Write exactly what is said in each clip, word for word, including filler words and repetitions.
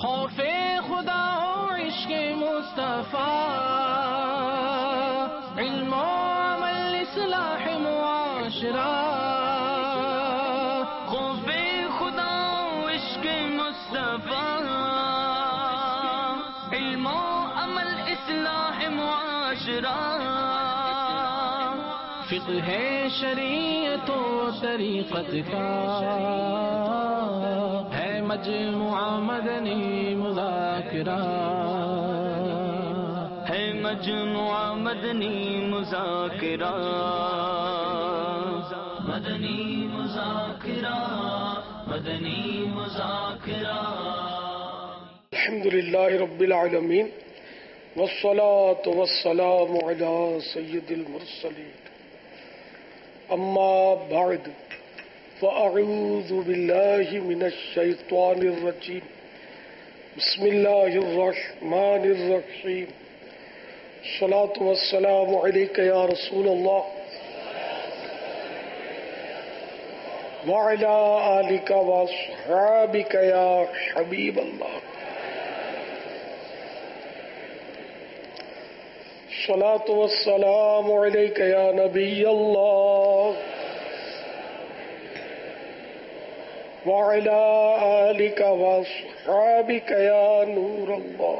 خوف خدا ہو عشق مصطفیٰ، علم و عمل اصلاح معاشرہ، خوف خدا ہو عشق مصطفیٰ، علم و عمل اصلاح معاشرہ، فقہ شریعت و طریقت کا ہے مجموعہ مدنی مذاکرہ، ہے مجموعہ مدنی مذاکرہ، مدنی مذاکرہ، مدنی مذاکرہ۔ الحمد للہ رب العالمین والصلاة والسلام علی سید المرسلین، اما بعد فاعوذ باللہ من الشیطان الرجیم، بسم اللہ الرحمن الرحیم، الصلاة والسلام علیک یا رسول اللہ وعلی آلک واصحابک یا حبیب اللہ، الصلاة والسلام علیک یا نبی اللہ وعلی آلک واصحابک یا نور اللہ۔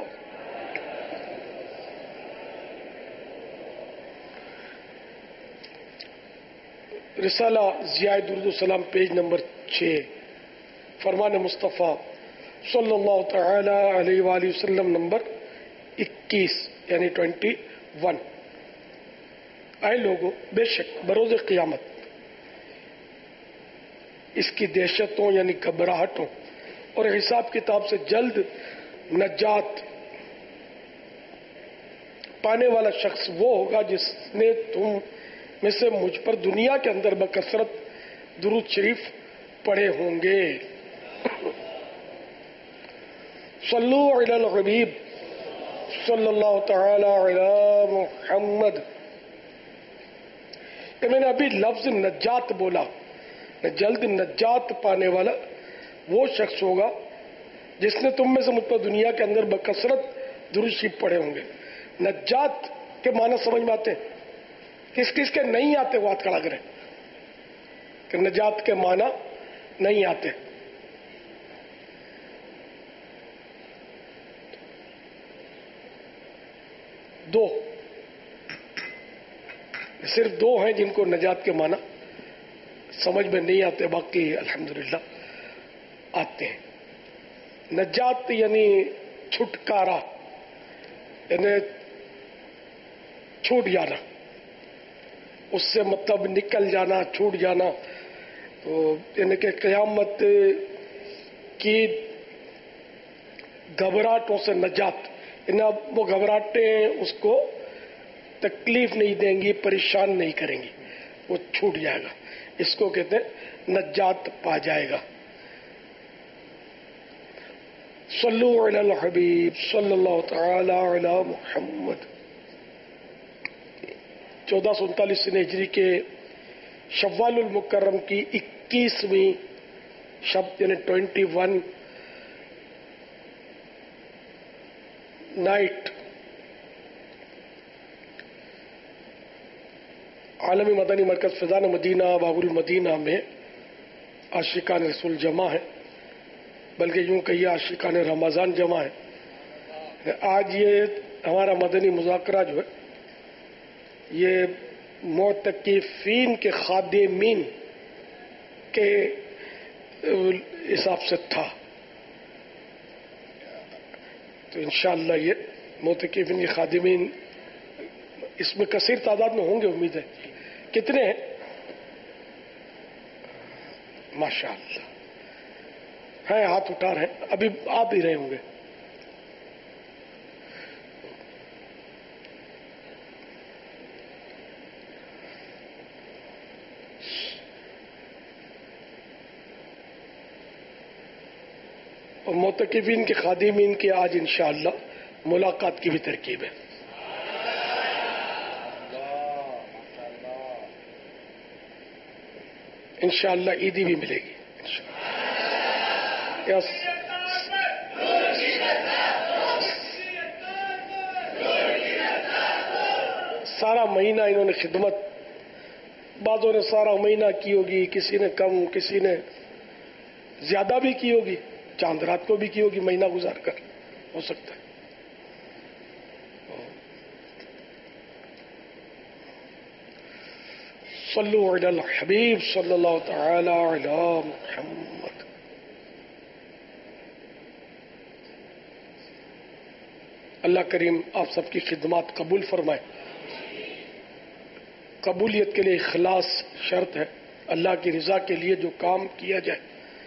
رسالہ ضیاء درود السلام پیج نمبر چھ، فرمان مصطفیٰ صلی اللہ تعالی علیہ وآلہ وسلم نمبر اکیس یعنی ٹوینٹی ون۔ اے لوگو، بے شک بروز قیامت اس کی دہشتوں یعنی گھبراہٹوں اور حساب کتاب سے جلد نجات پانے والا شخص وہ ہوگا جس نے تم میں سے مجھ پر دنیا کے اندر بکثرت درود شریف پڑھے ہوں گے۔ صلو علی الحبیب صلی اللہ تعالی علی محمد۔ کہ میں نے ابھی لفظ نجات بولا، جلد نجات پانے والا وہ شخص ہوگا جس نے تم میں سے مجھ پر دنیا کے اندر بکثرت درود شریف پڑھے ہوں گے۔ نجات کے معنی سمجھ میں آتے ہیں؟ کس کس کے نہیں آتے وہ ہاتھ کھڑا کریں کہ نجات کے معنی نہیں آتے۔ دو صرف دو ہیں جن کو نجات کے معنی سمجھ میں نہیں آتے، باقی الحمدللہ آتے ہیں۔ نجات یعنی چھٹکارا، یعنی چھوٹ جانا، اس سے مطلب نکل جانا، چھوٹ جانا، تو یعنی کہ قیامت کی گھبراہٹوں سے نجات، یعنی اب وہ گھبراہٹیں اس کو تکلیف نہیں دیں گی، پریشان نہیں کریں گی، وہ چھوٹ جائے گا، اس کو کہتے ہیں نجات پا جائے گا۔ صلو علی الحبیب صلی اللہ تعالی علی محمد۔ چودہ سو انتالیس ہجری کے شوال المکرم کی اکیسویں شب یعنی ٹوینٹی ون نائٹ عالمی مدنی مرکز فیضان مدینہ باب المدینہ میں عاشقان رسول جمع ہے، بلکہ یوں کہیے عاشقان رمضان جمع ہے۔ آج یہ ہمارا مدنی مذاکرہ جو ہے یہ معتکفین کے خادمین کے حساب سے تھا، تو انشاءاللہ یہ معتکفین کے خادمین اس میں کثیر تعداد میں ہوں گے، امید ہے۔ کتنے ہیں؟ ماشاءاللہ ہیں، ہاتھ اٹھا رہے ہیں، ابھی آپ بھی رہے ہوں گے۔ اور معتکفین کے خادمین کی آج انشاءاللہ ملاقات کی بھی ترکیب ہے۔ انشاءاللہ عیدی بھی ملے گی۔ یس سارا مہینہ انہوں نے خدمت، بعضوں نے سارا مہینہ کی ہوگی، کسی نے کم، کسی نے زیادہ بھی کی ہوگی، چاند رات کو بھی کی ہوگی مہینہ گزار کر، ہو سکتا ہے۔ صلو علی الحبیب صلی اللہ تعالی علی محمد۔ اللہ کریم آپ سب کی خدمات قبول فرمائے۔ قبولیت کے لیے اخلاص شرط ہے۔ اللہ کی رضا کے لیے جو کام کیا جائے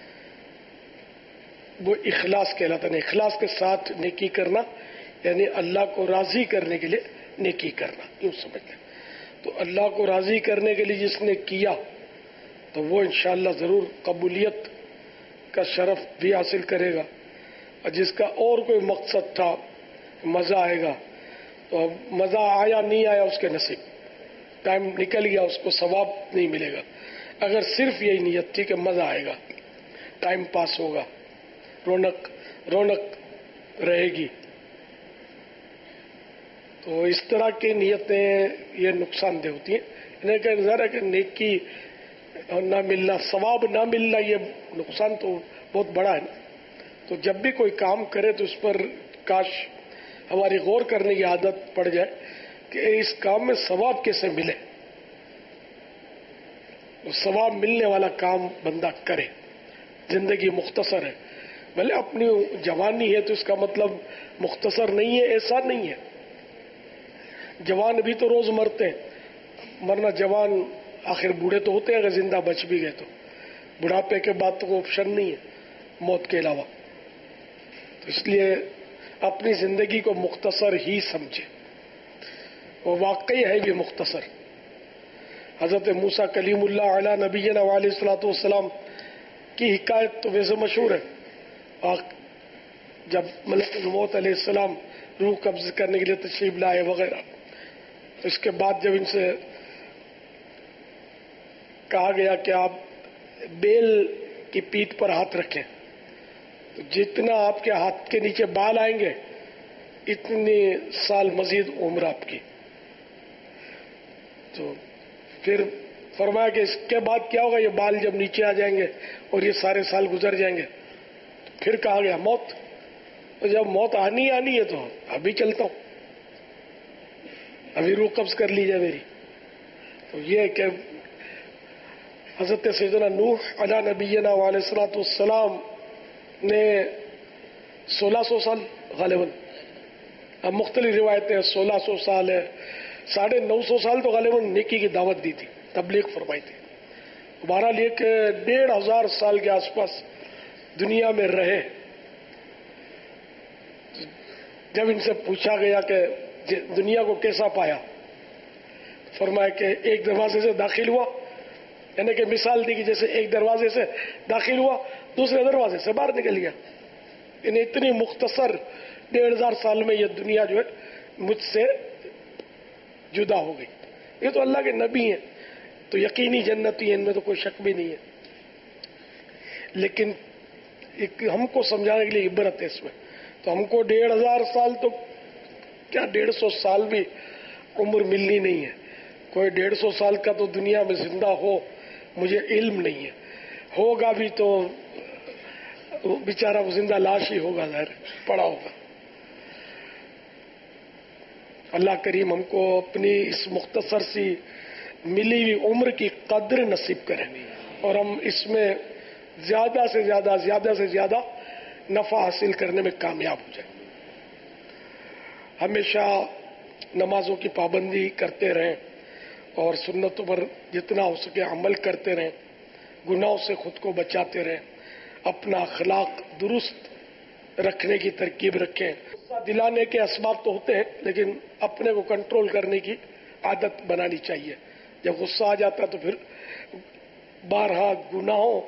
وہ اخلاص کہلاتا ہے۔ اخلاص کے ساتھ نیکی کرنا یعنی اللہ کو راضی کرنے کے لیے نیکی کرنا، یوں سمجھ لیں۔ تو اللہ کو راضی کرنے کے لیے جس نے کیا تو وہ انشاءاللہ ضرور قبولیت کا شرف بھی حاصل کرے گا، اور جس کا اور کوئی مقصد تھا مزہ آئے گا تو اب مزہ آیا نہیں آیا اس کے نصیب، ٹائم نکل گیا، اس کو ثواب نہیں ملے گا۔ اگر صرف یہی نیت تھی کہ مزہ آئے گا، ٹائم پاس ہوگا، رونق رونق رہے گی، تو اس طرح کی نیتیں یہ نقصان دہ ہوتی ہیں۔ انہیں کہ ظاہر ہے کہ نیکی نہ ملنا، ثواب نہ ملنا، یہ نقصان تو بہت بڑا ہے نا۔ تو جب بھی کوئی کام کرے تو اس پر کاش ہماری غور کرنے کی عادت پڑ جائے کہ اس کام میں ثواب کیسے ملے، وہ ثواب ملنے والا کام بندہ کرے۔ زندگی مختصر ہے، بھلے اپنی جوانی ہے تو اس کا مطلب مختصر نہیں ہے، ایسا نہیں ہے۔ جوان بھی تو روز مرتے ہیں، مرنا جوان آخر بوڑھے تو ہوتے ہیں اگر زندہ بچ بھی گئے تو، بڑھاپے کے بعد تو کوئی آپشن نہیں ہے موت کے علاوہ۔ تو اس لیے اپنی زندگی کو مختصر ہی سمجھے، وہ واقعی ہے بھی مختصر۔ حضرت موسیٰ کلیم اللہ علیہ نبینا علیہ الصلوۃ والسلام کی حکایت تو ویسے مشہور ہے، اور جب ملک الموت علیہ السلام روح قبض کرنے کے لیے تشریف لائے وغیرہ، تو اس کے بعد جب ان سے کہا گیا کہ آپ بیل کی پیٹھ پر ہاتھ رکھیں تو جتنا آپ کے ہاتھ کے نیچے بال آئیں گے اتنے سال مزید عمر آپ کی۔ تو پھر فرمایا کہ اس کے بعد کیا ہوگا، یہ بال جب نیچے آ جائیں گے اور یہ سارے سال گزر جائیں گے، پھر کہا گیا موت۔ تو جب موت آنی آنی ہے تو ابھی چلتا ہوں، ابھی روح قبض کر لیجیے میری۔ تو یہ کہ حضرت سیدنا نوح علیہ نبینا علیہ الصلوۃ والسلام نے سولہ سو سال غالباً، اب مختلف روایتیں سولہ سو سال ہے، ساڑھے نو سو سال تو غالباً نیکی کی دعوت دی تھی، تبلیغ فرمائی تھی۔ بہرحال یہ کہ ڈیڑھ ہزار سال کے آس پاس دنیا میں رہے۔ جب ان سے پوچھا گیا کہ دنیا کو کیسا پایا، فرمایا کہ ایک دروازے سے داخل ہوا، یعنی کہ مثال دی کہ جیسے ایک دروازے سے داخل ہوا دوسرے دروازے سے باہر نکل گیا۔ انہیں اتنی مختصر ڈیڑھ ہزار سال میں یہ دنیا جو ہے مجھ سے جدا ہو گئی۔ یہ تو اللہ کے نبی ہیں تو یقینی جنتی ہیں، ان میں تو کوئی شک بھی نہیں ہے، لیکن ایک ہم کو سمجھانے کے لیے عبرت ہے اس میں۔ تو ہم کو ڈیڑھ ہزار سال تو کیا ڈیڑھ سو سال بھی عمر ملنی نہیں ہے۔ کوئی ڈیڑھ سو سال کا تو دنیا میں زندہ ہو مجھے علم نہیں ہے، ہوگا بھی تو بیچارہ وہ زندہ لاش ہی ہوگا، ظاہر پڑا ہوگا۔ اللہ کریم ہم کو اپنی اس مختصر سی ملی ہوئی عمر کی قدر نصیب کرے اور ہم اس میں زیادہ سے زیادہ زیادہ سے زیادہ نفع حاصل کرنے میں کامیاب ہو جائیں۔ ہمیشہ نمازوں کی پابندی کرتے رہیں اور سنتوں پر جتنا ہو سکے عمل کرتے رہیں، گناہوں سے خود کو بچاتے رہیں، اپنا اخلاق درست رکھنے کی ترکیب رکھیں۔ غصہ دلانے کے اسباب تو ہوتے ہیں لیکن اپنے کو کنٹرول کرنے کی عادت بنانی چاہیے۔ جب غصہ آ جاتا ہے تو پھر بارہا گناہوں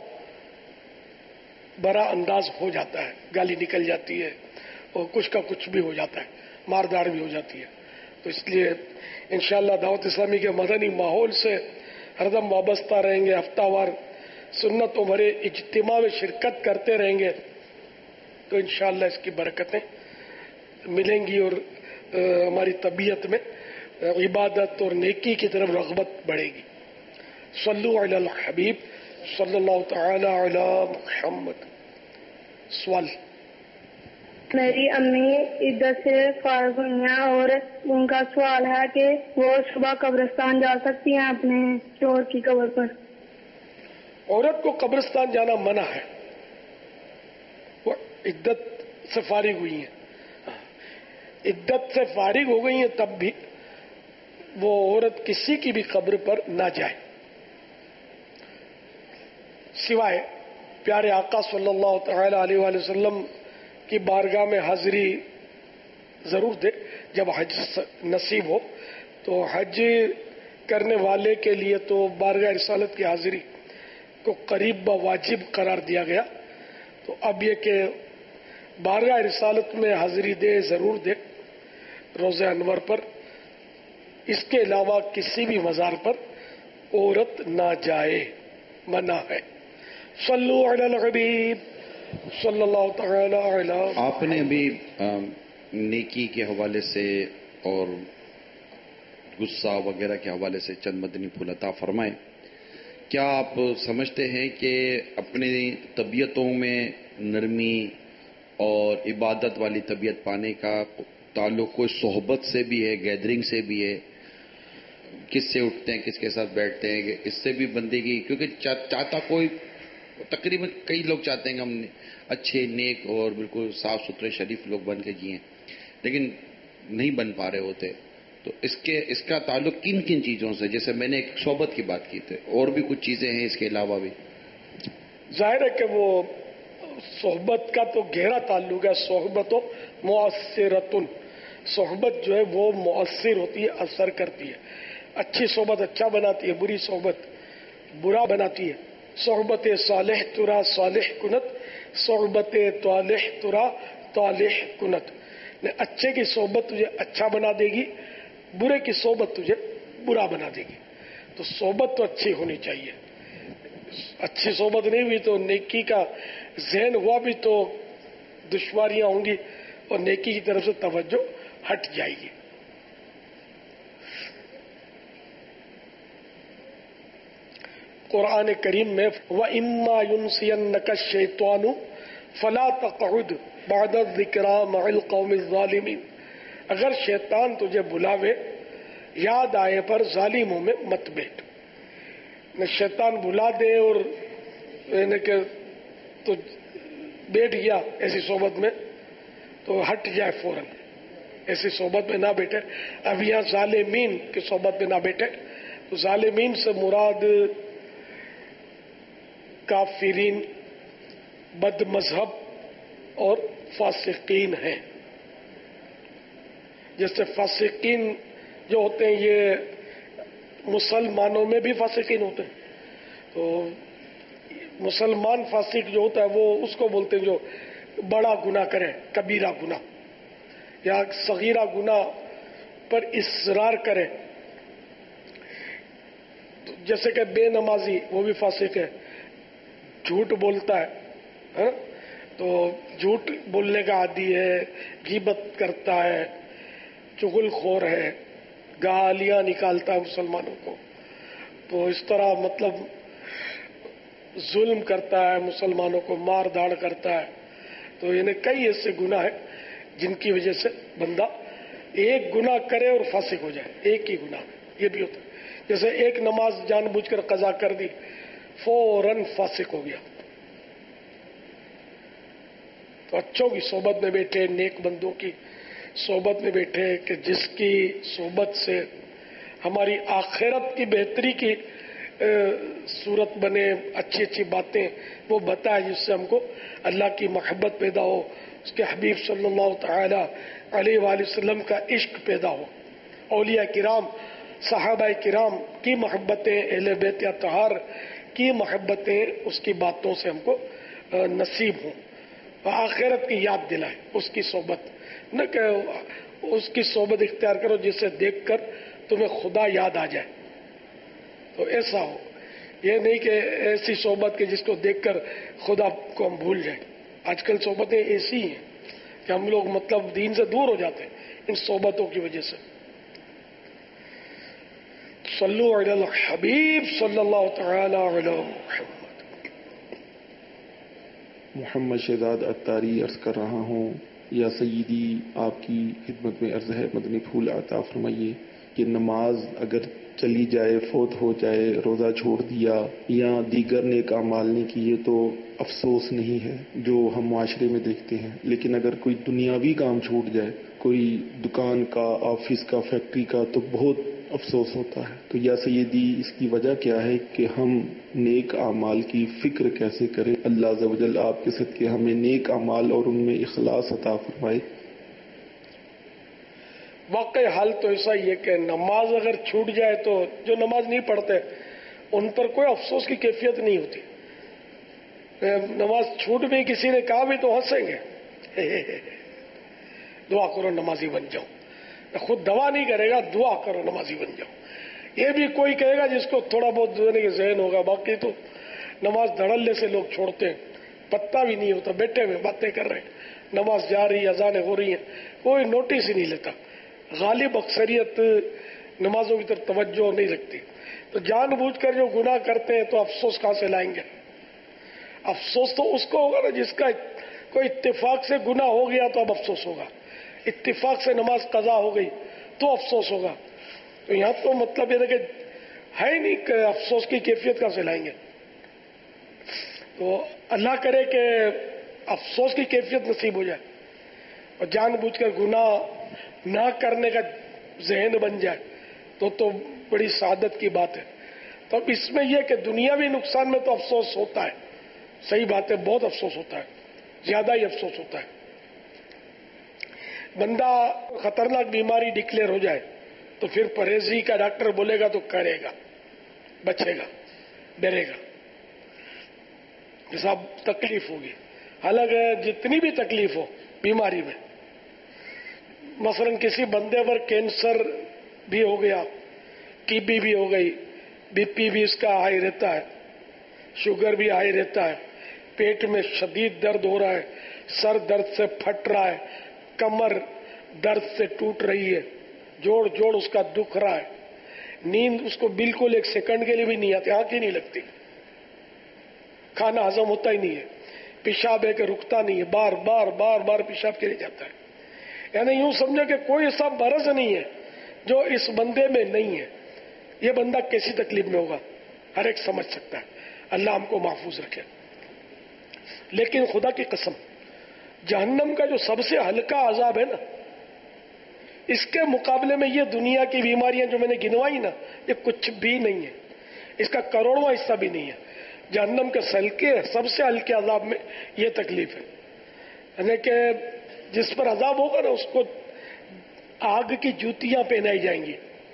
برا انداز ہو جاتا ہے، گالی نکل جاتی ہے اور کچھ کا کچھ بھی ہو جاتا ہے، ماردار بھی ہو جاتی ہے۔ تو اس لیے انشاءاللہ دعوت اسلامی کے مدنی ماحول سے ہر دم وابستہ رہیں گے، ہفتہ وار سنتوں بھرے اجتماع میں شرکت کرتے رہیں گے تو انشاءاللہ اس کی برکتیں ملیں گی اور ہماری طبیعت میں عبادت اور نیکی کی طرف رغبت بڑھے گی. صلو علی الحبیب صلی اللہ تعالی علی محمد. سوال. میری امی عدت سے فارغ ہوئی ہیں اور ان کا سوال ہے کہ وہ صبح قبرستان جا سکتی ہیں اپنے شوہر کی قبر پر. عورت کو قبرستان جانا منع ہے. وہ عدت سے فارغ ہوئی ہیں، عدت سے فارغ ہو گئی ہیں، تب بھی وہ عورت کسی کی بھی قبر پر نہ جائے، سوائے پیارے آقا صلی اللہ تعالی علیہ وآلہ وسلم کی بارگاہ میں حاضری ضرور دے. جب حج نصیب ہو تو حج کرنے والے کے لیے تو بارگاہ رسالت کی حاضری کو قریب و واجب قرار دیا گیا. تو اب یہ کہ بارگاہ رسالت میں حاضری دے، ضرور دے روزہ انور پر. اس کے علاوہ کسی بھی مزار پر عورت نہ جائے، منع ہے. صلو علی الحبیب صلی اللہ تعالی علی. آپ نے ابھی نیکی کے حوالے سے اور غصہ وغیرہ کے حوالے سے چند مدنی پھول عطا فرمائے. کیا آپ سمجھتے ہیں کہ اپنی طبیعتوں میں نرمی اور عبادت والی طبیعت پانے کا تعلق کوئی صحبت سے بھی ہے، گیدرنگ سے بھی ہے؟ کس سے اٹھتے ہیں، کس کے ساتھ بیٹھتے ہیں، اس سے بھی بندے کی، کیونکہ چاہتا کوئی تقریباً کئی لوگ چاہتے ہیں کہ ہم اچھے نیک اور بالکل صاف ستھرے شریف لوگ بن کے جئیں، لیکن نہیں بن پا رہے ہوتے. تو اس کے اس کا تعلق کن کن چیزوں سے؟ جیسے میں نے ایک صحبت کی بات کی تھی، اور بھی کچھ چیزیں ہیں اس کے علاوہ بھی. ظاہر ہے کہ وہ صحبت کا تو گہرا تعلق ہے. صحبت و مؤثرتن، صحبت جو ہے وہ مؤثر ہوتی ہے، اثر کرتی ہے. اچھی صحبت اچھا بناتی ہے، بری صحبت برا بناتی ہے. صحبت صالح ترا صالح کنت، صحبت طالح ترا طالح کنت. اچھے کی صحبت تجھے اچھا بنا دے گی، برے کی صحبت تجھے برا بنا دے گی. تو صحبت تو اچھی ہونی چاہیے. اچھی صحبت نہیں ہوئی تو نیکی کا ذہن ہوا بھی تو دشواریاں ہوں گی اور نیکی کی طرف سے توجہ ہٹ جائے گی. قرآن کریم میں وَإِمَّا يُنْسِيَنَّكَ الشَّيْطَانُ فَلَا تَقْعُدْ بَعْدَ الذِّكْرَىٰ مَعَ الْقَوْمِ الظَّالِمِينَ. اگر شیطان تجھے بلاوے یاد آئے پر ظالموں میں مت بیٹھ. شیطان بلا دے اور یعنی کہ تو بیٹھ گیا ایسی صحبت میں تو ہٹ جائے فوراً، ایسی صحبت میں نہ بیٹھے. اب یہاں ظالمین کی صحبت میں نہ بیٹھے. تو ظالمین سے مراد کافرین، بد مذہب اور فاسقین ہیں. جیسے فاسقین جو ہوتے ہیں یہ مسلمانوں میں بھی فاسقین ہوتے ہیں. تو مسلمان فاسق جو ہوتا ہے وہ اس کو بولتے ہیں جو بڑا گناہ کرے، کبیرہ گناہ، یا صغیرہ گناہ پر اصرار کرے. جیسے کہ بے نمازی وہ بھی فاسق ہے، جھوٹ بولتا ہے تو جھوٹ بولنے کا عادی ہے، غیبت کرتا ہے، چغل خور ہے، گالیاں نکالتا ہے مسلمانوں کو. تو اس طرح مطلب ظلم کرتا ہے، مسلمانوں کو مار داڑ کرتا ہے. تو یعنی کئی ایسے گناہ ہیں جن کی وجہ سے بندہ ایک گناہ کرے اور فاسق ہو جائے. ایک ہی گناہ یہ بھی ہوتا ہے. جیسے ایک نماز جان بوجھ کر قضا کر دی، فوراً فاسق ہو گیا. تو اچھوں کی صحبت میں بیٹھے، نیک بندوں کی صحبت میں بیٹھے کہ جس کی صحبت سے ہماری آخرت کی بہتری کی صورت بنے، اچھی اچھی باتیں وہ بتائے جس سے ہم کو اللہ کی محبت پیدا ہو، اس کے حبیب صلی اللہ تعالی علیہ وآلہ وسلم کا عشق پیدا ہو، اولیاء کرام صحابہ کرام کی محبتیں، اہل بیت اطہار کی محبتیں اس کی باتوں سے ہم کو نصیب ہوں. آخرت کی یاد دلائے اس کی صحبت، نہ کہ اس کی صحبت اختیار کرو جسے دیکھ کر تمہیں خدا یاد آ جائے. تو ایسا ہو، یہ نہیں کہ ایسی صحبت کے جس کو دیکھ کر خدا کو ہم بھول جائیں. آج کل صحبتیں ایسی ہیں کہ ہم لوگ مطلب دین سے دور ہو جاتے ہیں ان صحبتوں کی وجہ سے. सल्लु अलल हबीब सल्लल्लाहु तआला अलैहि मुहम्मद। मोहम्मद शहजाद अत्तारी अर्ज कर रहा हूँ, या सय्यदी आपकी खिदमत में अर्ज है मदनी फूल अता फरमाइए कि नमाज अगर चली जाए, फोत हो जाए, रोज़ा छोड़ दिया या दीगर नेक अमाल नहीं किए तो अफसोस नहीं है जो हम माशरे में देखते हैं, लेकिन अगर कोई दुनियावी काम छूट जाए, कोई दुकान का, ऑफिस का, फैक्ट्री का, तो बहुत अफसोस होता है। तो या सय्यदी इसकी वजह क्या है कि हम नेक अमाल की फिक्र कैसे करें? अल्लाह अज़्ज़ व जल आपके सदके हमें नेक अमाल और उनमें इखलास अता फरमाए। वाकई हाल तो ऐसा ही है कि नमाज अगर छूट जाए तो जो नमाज नहीं पढ़ते उन पर कोई अफसोस की कैफियत नहीं होती। नमाज छूट भी किसी ने कहा भी तो हंसेंगे, दुआ करो नमाजी बन जाओ। खुद दवा नहीं करेगा, दुआ करो नमाजी बन जाओ। ये भी कोई कहेगा जिसको थोड़ा बहुत देने के ज़हन होगा, बाकी तो नमाज धड़ल्ले से लोग छोड़ते हैं, पत्ता भी नहीं होता, बैठे हुए बातें कर रहे हैं, नमाज जा रही है, अजानें हो रही हैं, कोई नोटिस ही नहीं लेता। गालिब अक्सरियत नमाजों की तरफ तवज्जो नहीं रखती। तो जानबूझकर जो गुनाह करते हैं तो अफसोस कहां से लाएंगे? अफसोस तो उसको होगा ना जिसका कोई इत्तेफाक से गुनाह हो गया तो अब अफसोस होगा, इत्तेफाक से नमाज कज़ा हो गई तो अफसोस होगा। तो यहां तो मतलब ये कि है ही नहीं कि अफसोस की कैफियत कहां से लाएंगे। तो अल्लाह करे कि अफसोस की कैफियत नसीब हो जाए और जानबूझकर गुनाह ना करने का जहन बन जाए तो तो बड़ी सादत की बात है। तो अब इसमें यह कि दुनियावी नुकसान में तो अफसोस होता है, सही बात है, बहुत अफसोस होता है, ज्यादा ही अफसोस होता है। बंदा खतरनाक बीमारी डिक्लेयर हो जाए तो फिर परहेजी का डॉक्टर बोलेगा तो करेगा, बचेगा, डरेगा, सब तकलीफ होगी। हालांकि जितनी भी तकलीफ हो बीमारी में, मसलन किसी बंदे पर कैंसर भी हो गया, टीबी भी हो गई, बीपी भी इसका हाई रहता है, शुगर भी हाई रहता है, पेट में शदीद दर्द हो रहा है, सर दर्द से फट रहा है, कमर दर्द से टूट रही है, जोड़ जोड़ उसका दुख रहा है, नींद उसको बिल्कुल एक सेकंड के लिए भी नहीं आती, आंख ही नहीं लगती, खाना हजम होता ही नहीं है, पेशाब है कि रुकता नहीं है, बार बार बार बार पेशाब के लिए जाता है। यानी यूं समझो कि कोई ऐसा मरज नहीं है जो इस बंदे में नहीं है। ये बंदा कैसी तकलीफ में होगा हर एक समझ सकता है, अल्लाह हमको महफूज रखे। लेकिन खुदा की कसम, जहन्नम का जो सबसे हल्का अजाब है ना, इसके मुकाबले में ये दुनिया की बीमारियां जो मैंने गिनवाई ना, ये कुछ भी नहीं है, इसका करोड़वां हिस्सा भी नहीं है। जहन्नम के हल्के सबसे हल्के अजाब में ये तकलीफ है, यानी कि जिस पर अजाब होगा ना उसको आग की जूतियां पहनाई जाएंगी,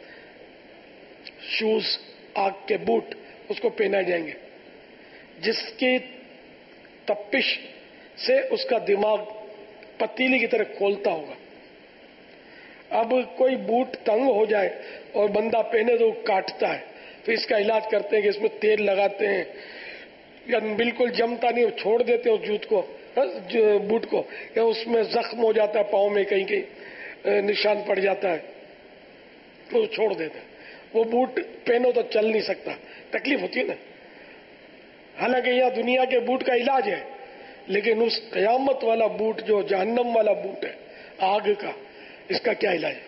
शूज, आग के बूट उसको पहनाए जाएंगे, जिसकी तपिश से उसका दिमाग पतीली की तरह खोलता होगा। अब कोई बूट तंग हो जाए और बंदा पहने तो काटता है, तो इसका इलाज करते हैं कि इसमें तेल लगाते हैं, या बिल्कुल जमता नहीं छोड़ देते उस जूत को, बूट को, या उसमें जख्म हो जाता है, पाँव में कहीं कहीं निशान पड़ जाता है तो छोड़ देते हैं। वो बूट पहनो तो चल नहीं सकता, तकलीफ होती है ना। हालांकि यह दुनिया के बूट का इलाज है, लेकिन उस कयामत वाला बूट जो जहन्नम वाला बूट है आग का, इसका क्या इलाज है?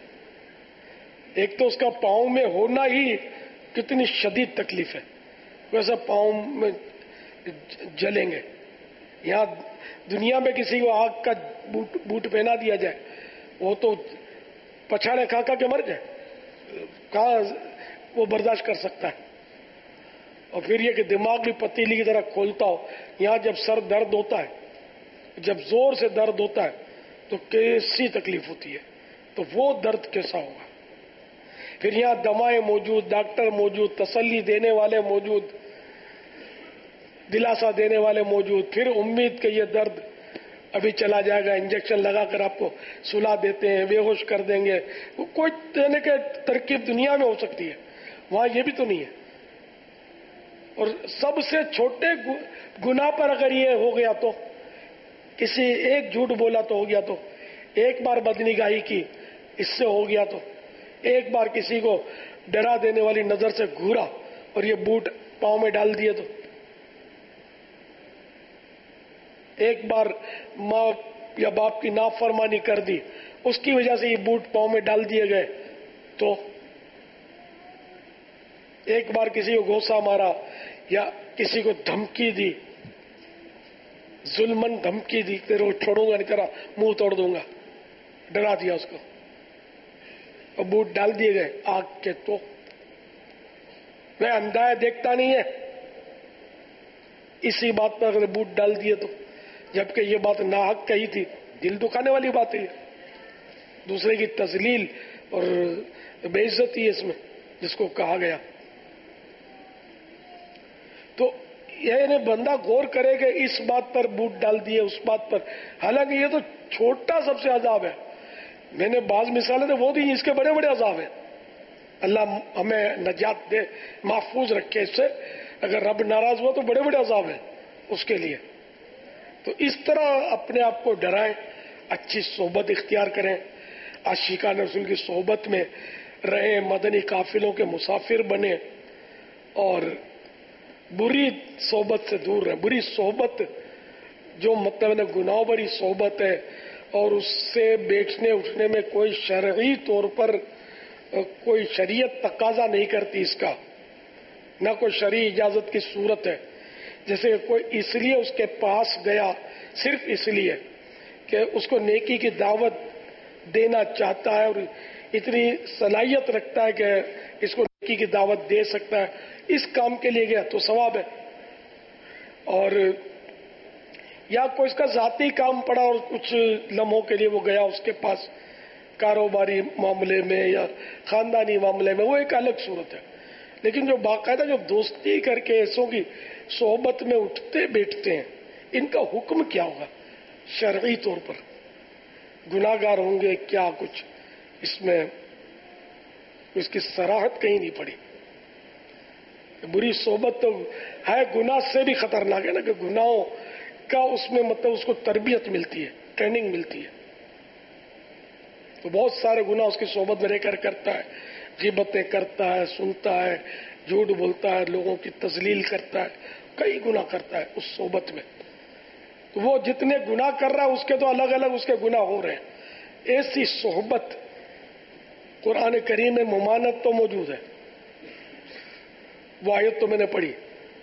एक तो उसका पाँव में होना ही कितनी शदीद तकलीफ है, वैसा पाँव में जलेंगे। यहाँ दुनिया में किसी को आग का बूट बूट पहना दिया जाए, वो तो पछाड़े खा खा के मर जाए, कहाँ वो बर्दाश्त कर सकता है। और फिर ये कि दिमाग भी पतीली की तरह खोलता हो, यहाँ जब सर दर्द होता है, जब जोर से दर्द होता है तो कैसी तकलीफ होती है, तो वो दर्द कैसा होगा। फिर यहाँ दवाएं मौजूद, डॉक्टर मौजूद, तसल्ली देने वाले मौजूद, दिलासा देने वाले मौजूद, फिर उम्मीद कि ये दर्द अभी चला जाएगा, इंजेक्शन लगाकर आपको सुला देते हैं, बेहोश कर देंगे। वो कोई देने के तरकीब दुनिया में हो सकती है, वहां ये भी तो नहीं है। और सबसे छोटे गु, गुनाह पर अगर ये हो गया तो, किसी एक झूठ बोला तो हो गया, तो एक बार बदनिगाही की इससे हो गया, तो एक बार किसी को ڈرا دینے والی نظر سے گھورا اور یہ بوٹ پاؤں میں ڈال دیے تو ایک بار ماں یا باپ کی نافرمانی کر دی, اس کی وجہ سے یہ بوٹ پاؤں میں ڈال دیے گئے, تو ایک بار کسی کو گھوسا مارا یا کسی کو دھمکی دی, ظلمن دھمکی دی, تیرے کو چھوڑوں گا نہیں, تیرا منہ توڑ دوں گا, ڈرا دیا اس کو, اور بوٹ ڈال دیے گئے آگ کے, تو میں اندھا ہے دیکھتا نہیں ہے, اسی بات پر اگر بوٹ ڈال دیے تو, جبکہ یہ بات ناحق کہی تھی, دل دکھانے والی بات ہے, دوسرے کی تذلیل اور بے عزتی ہے اس میں جس کو کہا گیا. تو یہ بندہ غور کرے کہ اس بات پر بوٹ ڈال دیے, اس بات پر, حالانکہ یہ تو چھوٹا سب سے عذاب ہے. میں نے بعض مثالیں تو وہ دی, اس کے بڑے بڑے عذاب ہیں. اللہ ہمیں نجات دے, محفوظ رکھے اس سے. اگر رب ناراض ہوا تو بڑے بڑے عذاب ہیں اس کے لیے. تو اس طرح اپنے آپ کو ڈرائیں, اچھی صحبت اختیار کریں, عاشقان رسول کی صحبت میں رہیں, مدنی قافلوں کے مسافر بنیں, اور بری صحبت سے دور رہیں. بری صحبت جو مطلب ہے گناہ بری صحبت ہے, اور اس سے بیٹھنے اٹھنے میں کوئی شرعی طور پر کوئی شریعت تقاضا نہیں کرتی اس کا, نہ کوئی شرعی اجازت کی صورت ہے. جیسے کوئی اس لیے اس کے پاس گیا صرف اس لیے کہ اس کو نیکی کی دعوت دینا چاہتا ہے اور اتنی صلاحیت رکھتا ہے کہ اس کو نیکی کی دعوت دے سکتا ہے, اس کام کے لیے گیا تو ثواب ہے. اور یا کوئی اس کا ذاتی کام پڑا اور کچھ لمحوں کے لیے وہ گیا اس کے پاس کاروباری معاملے میں یا خاندانی معاملے میں, وہ ایک الگ صورت ہے. لیکن جو باقاعدہ جو دوستی کر کے ایسوں کی صحبت میں اٹھتے بیٹھتے ہیں, ان کا حکم کیا ہوگا شرعی طور پر؟ گناہ گار ہوں گے کیا؟ کچھ اس میں اس کی صراحت کہیں نہیں پڑی. بری صحبت تو ہے گناہ سے بھی خطرناک ہے نا, کہ گناہوں کا اس میں مطلب اس کو تربیت ملتی ہے, ٹریننگ ملتی ہے. تو بہت سارے گناہ اس کی صحبت میں رہ کر کرتا ہے, غیبتیں کرتا ہے, سنتا ہے, جھوٹ بولتا ہے, لوگوں کی تذلیل کرتا ہے, کئی گناہ کرتا ہے اس صحبت میں. تو وہ جتنے گناہ کر رہا ہے اس کے تو الگ الگ اس کے گناہ ہو رہے ہیں. ایسی صحبت قرآن کریم میں ممانعت تو موجود ہے, وہ آیت تو میں نے پڑھی.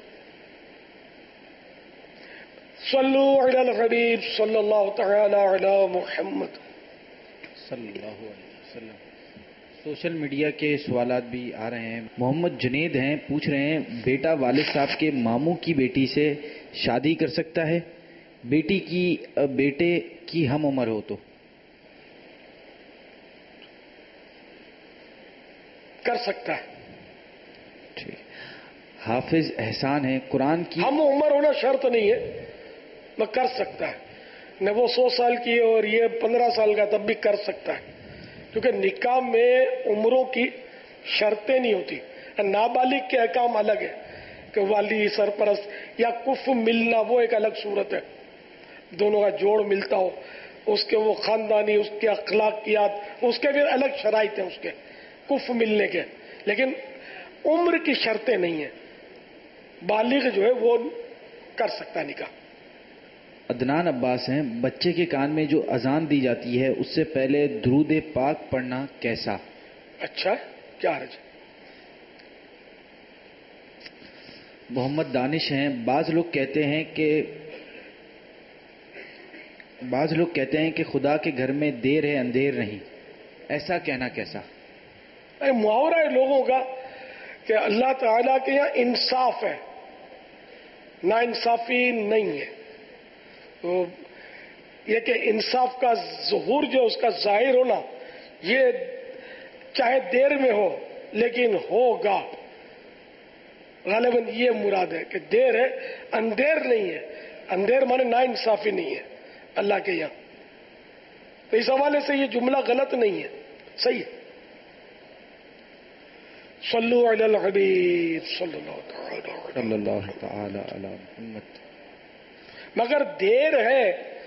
صلو علی الحبیب صلی اللہ تعالی علی محمد صلی اللہ علیہ وسلم. سوشل میڈیا کے سوالات بھی آ رہے ہیں. محمد جنید ہیں, پوچھ رہے ہیں بیٹا والد صاحب کے ماموں کی بیٹی سے شادی کر سکتا ہے؟ بیٹی کی بیٹے کی ہم عمر ہو تو کر سکتا ہے. حافظ احسان ہے, قرآن کی ہم عمر ہونا شرط نہیں ہے, میں کر سکتا ہے. نہ وہ سو سال کی ہے اور یہ پندرہ سال کا, تب بھی کر سکتا ہے. کیونکہ نکاح میں عمروں کی شرطیں نہیں ہوتی. نابالغ کے احکام الگ ہے کہ والی سرپرست یا کف ملنا, وہ ایک الگ صورت ہے. دونوں کا جوڑ ملتا ہو, اس کے وہ خاندانی, اس کے اخلاقیات, اس کے بھی الگ شرائط ہیں اس کے کف ملنے کے. لیکن عمر کی شرطیں نہیں ہیں. بالغ جو ہے وہ کر سکتا ہے نکاح. عدنان عباس ہیں, بچے کے کان میں جو اذان دی جاتی ہے اس سے پہلے درود پاک پڑھنا کیسا؟ اچھا, کیا حرج؟ محمد دانش ہیں, بعض لوگ کہتے ہیں کہ بعض لوگ کہتے ہیں کہ خدا کے گھر میں دیر ہے اندھیر نہیں, ایسا کہنا کیسا؟ محاورہ ہے لوگوں کا کہ اللہ تعالیٰ کے یہاں انصاف ہے, نا انصافی نہیں ہے. تو یہ کہ انصاف کا ظہور جو اس کا ظاہر ہونا, یہ چاہے دیر میں ہو لیکن ہوگا. غالباً یہ مراد ہے کہ دیر ہے, اندھیر نہیں ہے. اندھیر مانے نا انصافی نہیں ہے اللہ کے یہاں. تو اس حوالے سے یہ جملہ غلط نہیں ہے, صحیح ہے. صلو علی الحبیب صلی اللہ تعالی صلی اللہ تعالی علی محمد. مگر دیر ہے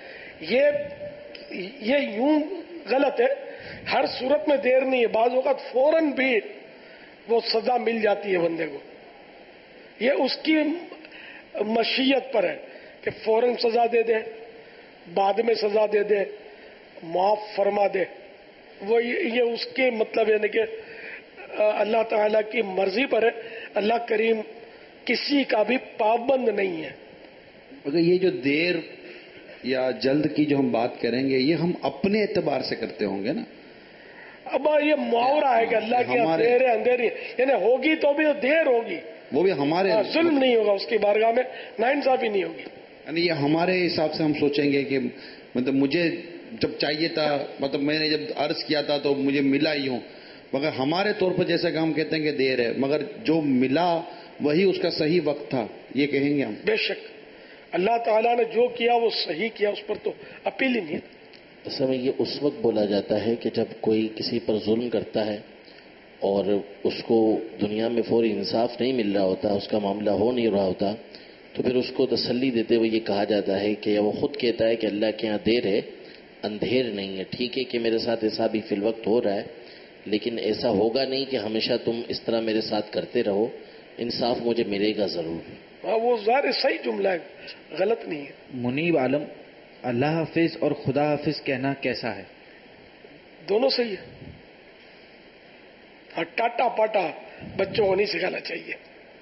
یہ یہ یوں غلط ہے. ہر صورت میں دیر نہیں ہے. بعض اوقات فوراً بھی وہ سزا مل جاتی ہے بندے کو. یہ اس کی مشیت پر ہے کہ فوراً سزا دے دے, بعد میں سزا دے دے, معاف فرما دے. وہ یہ اس کے مطلب یعنی کہ اللہ تعالیٰ کی مرضی پر ہے. اللہ کریم کسی کا بھی پابند نہیں ہے. مگر یہ جو دیر یا جلد کی جو ہم بات کریں گے یہ ہم اپنے اعتبار سے کرتے ہوں گے نا. اب یہ محاورہ ہے کہ اللہ کی دیر ہے اندھیری, یعنی ہوگی تو بھی دیر ہوگی, وہ بھی ہمارے ظلم نہیں ہوگا اس کی بارگاہ میں, ناانصافی نہیں ہوگی. یعنی یہ ہمارے حساب سے ہم سوچیں گے کہ مطلب مجھے جب چاہیے تھا, مطلب میں نے جب عرض کیا تھا تو مجھے ملا ہی ہوں. مگر ہمارے طور پر جیسا کہ ہم کہتے ہیں کہ دیر ہے, مگر جو ملا وہی اس کا صحیح وقت تھا, یہ کہیں گے ہم. بے شک اللہ تعالیٰ نے جو کیا وہ صحیح کیا, اس پر تو اپیل ہی نہیں ہے. اصل میں یہ اس وقت بولا جاتا ہے کہ جب کوئی کسی پر ظلم کرتا ہے اور اس کو دنیا میں فوری انصاف نہیں مل رہا ہوتا, اس کا معاملہ ہو نہیں رہا ہوتا, تو پھر اس کو تسلی دیتے ہوئے یہ کہا جاتا ہے کہ وہ خود کہتا ہے کہ اللہ کے یہاں دیر ہے, اندھیر نہیں ہے. ٹھیک ہے کہ میرے ساتھ ایسا بھی فی الوقت ہو رہا ہے, لیکن ایسا ہوگا نہیں کہ ہمیشہ تم اس طرح میرے ساتھ کرتے رہو, انصاف مجھے ملے گا ضرور. ہاں وہ ظاہر صحیح جملہ ہے, غلط نہیں ہے. منیب عالم, اللہ حافظ اور خدا حافظ کہنا کیسا ہے؟ دونوں صحیح ہے. ہاں ٹاٹا پاٹا بچوں کو نہیں سکھانا چاہیے.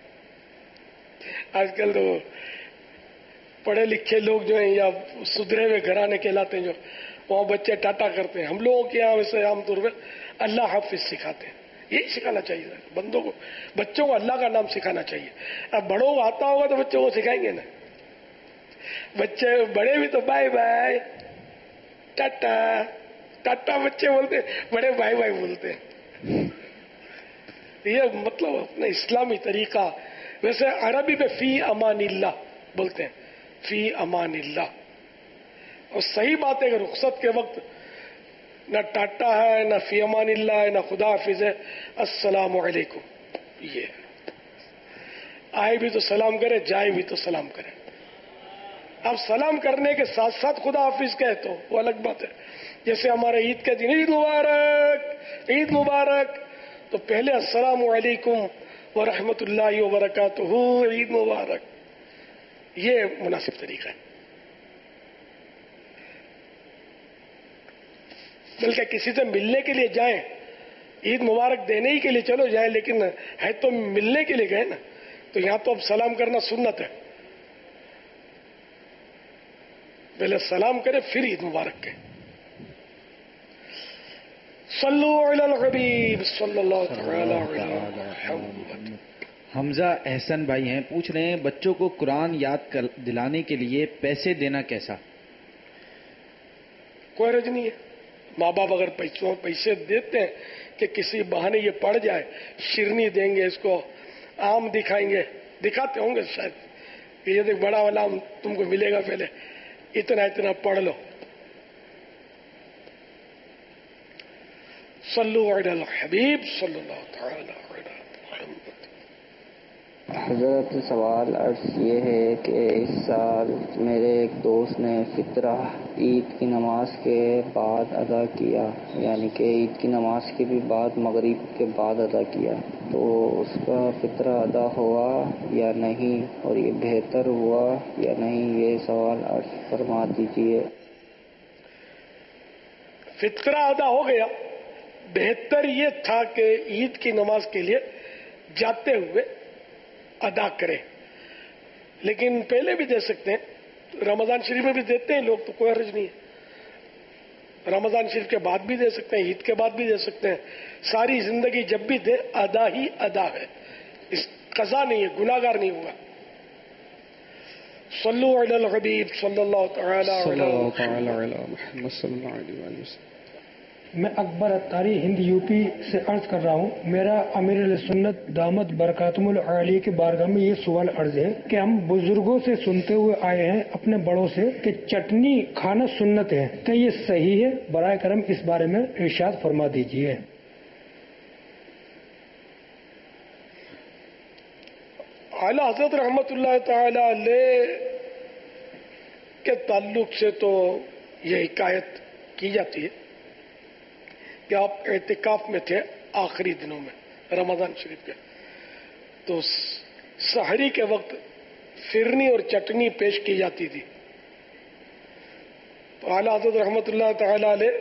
آج کل تو پڑھے لکھے لوگ جو ہیں یا سدھرے ہوئے گھرانے کہلاتے ہیں, جو وہاں بچے ٹاٹا کرتے ہیں. ہم لوگوں کے یہاں ویسے عام طور پہ اللہ حافظ سکھاتے ہیں. یہی سکھانا چاہیے بندوں کو, بچوں کو اللہ کا نام سکھانا چاہیے. اب بڑوں کو آتا ہوگا تو بچوں کو سکھائیں گے نا. بچے بڑے بھی تو بائے بائے ٹاٹا ٹاٹا بچے بولتے ہیں, بڑے بائے بائے بولتے ہیں. یہ مطلب اپنا اسلامی طریقہ. ویسے عربی میں فی امان اللہ بولتے ہیں, فی امان اللہ. اور صحیح بات ہے کہ رخصت کے وقت نہ ٹاٹا ہے, نہ فی امان اللہ ہے, نہ خدا حافظ ہے, السلام علیکم. یہ آئے بھی تو سلام کرے, جائے بھی تو سلام کرے. اب سلام کرنے کے ساتھ ساتھ خدا حافظ کہے تو وہ الگ بات ہے. جیسے ہمارے عید کے دن عید مبارک عید مبارک, تو پہلے السلام علیکم ورحمۃ اللہ وبرکاتہ, عید مبارک. یہ مناسب طریقہ ہے. بلکہ کسی سے ملنے کے لیے جائیں, عید مبارک دینے ہی کے لیے چلو جائیں, لیکن ہے تو ملنے کے لیے گئے نا, تو یہاں تو اب سلام کرنا سنت ہے. پہلے سلام کرے پھر عید مبارک کے. صلو علی الحبیب صلی اللہ تعالی علی محمد. حمزہ احسن بھائی ہیں, پوچھ رہے ہیں بچوں کو قرآن یاد دلانے کے لیے پیسے دینا کیسا؟ کوئی حرج نہیں ہے. ماں باپ اگر پیسوں پیسے دیتے ہیں کہ کسی بہانے یہ پڑ جائے, شیرنی دیں گے, اس کو آم دکھائیں گے, دکھاتے ہوں گے شاید کہ یہ دیکھ بڑا والا آم تم کو ملے گا, پہلے اتنا اتنا پڑھ لو. صلو علی الحبیب صلی اللہ تعالی علی محمد. حضرت سوال عرض یہ ہے کہ اس سال میرے ایک دوست نے فطرہ عید کی نماز کے بعد ادا کیا, یعنی کہ عید کی نماز کے بھی بعد مغرب کے بعد ادا کیا, تو اس کا فطرہ ادا ہوا یا نہیں, اور یہ بہتر ہوا یا نہیں, یہ سوال عرض فرما دیجیے. فطرہ ادا ہو گیا, بہتر یہ تھا کہ عید کی نماز کے لیے جاتے ہوئے ادا کرے, لیکن پہلے بھی دے سکتے ہیں. رمضان شریف میں بھی دیتے ہیں لوگ, تو کوئی حرج نہیں ہے. رمضان شریف کے بعد بھی دے سکتے ہیں, عید کے بعد بھی دے سکتے ہیں. ساری زندگی جب بھی دے ادا ہی ادا ہے, اس قضا نہیں ہے, گناہگار نہیں ہوگا. صلو علی الحبیب صلی اللہ تعالی علی محمد صلی اللہ علیہ وسلم. میں اکبر اتاری ہند یو پی سے عرض کر رہا ہوں. میرا امیر علیہ سنت دامت برکاتہم العالیہ کے بارگاہ میں یہ سوال عرض ہے کہ ہم بزرگوں سے سنتے ہوئے آئے ہیں, اپنے بڑوں سے, کہ چٹنی کھانا سنت ہے, کہ یہ صحیح ہے؟ برائے کرم اس بارے میں ارشاد فرما دیجیے. اعلیٰ حضرت رحمت اللہ تعالی علیہ کے تعلق سے تو یہ حکایت کی جاتی ہے کہ آپ اعتکاف میں تھے آخری دنوں میں رمضان شریف کے، تو سحری کے وقت فرنی اور چٹنی پیش کی جاتی تھی. تو اعلیٰ حضرت رحمۃ اللہ تعالی علیہ،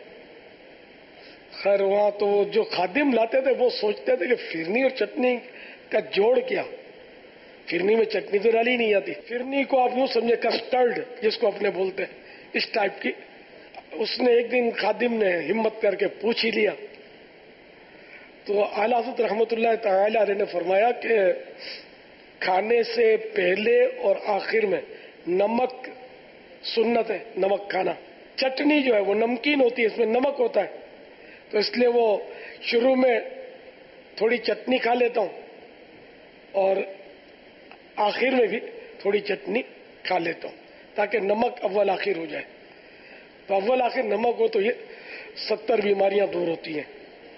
خیر وہاں تو جو خادم لاتے تھے وہ سوچتے تھے کہ فرنی اور چٹنی کا جوڑ کیا، فرنی میں چٹنی تو ڈالی نہیں جاتی. فرنی کو آپ یوں سمجھے کسٹرڈ جس کو اپنے بولتے ہیں، اس ٹائپ کی. اس نے ایک دن خادم نے ہمت کر کے پوچھ ہی لیا، تو اعلیٰ حضرت رحمۃ اللہ تعالی علیہ نے فرمایا کہ کھانے سے پہلے اور آخر میں نمک سنت ہے، نمک کھانا. چٹنی جو ہے وہ نمکین ہوتی ہے، اس میں نمک ہوتا ہے، تو اس لیے وہ شروع میں تھوڑی چٹنی کھا لیتا ہوں اور آخر میں بھی تھوڑی چٹنی کھا لیتا ہوں تاکہ نمک اول آخر ہو جائے. تو اول آخر نمک ہو تو یہ ستر بیماریاں دور ہوتی ہیں.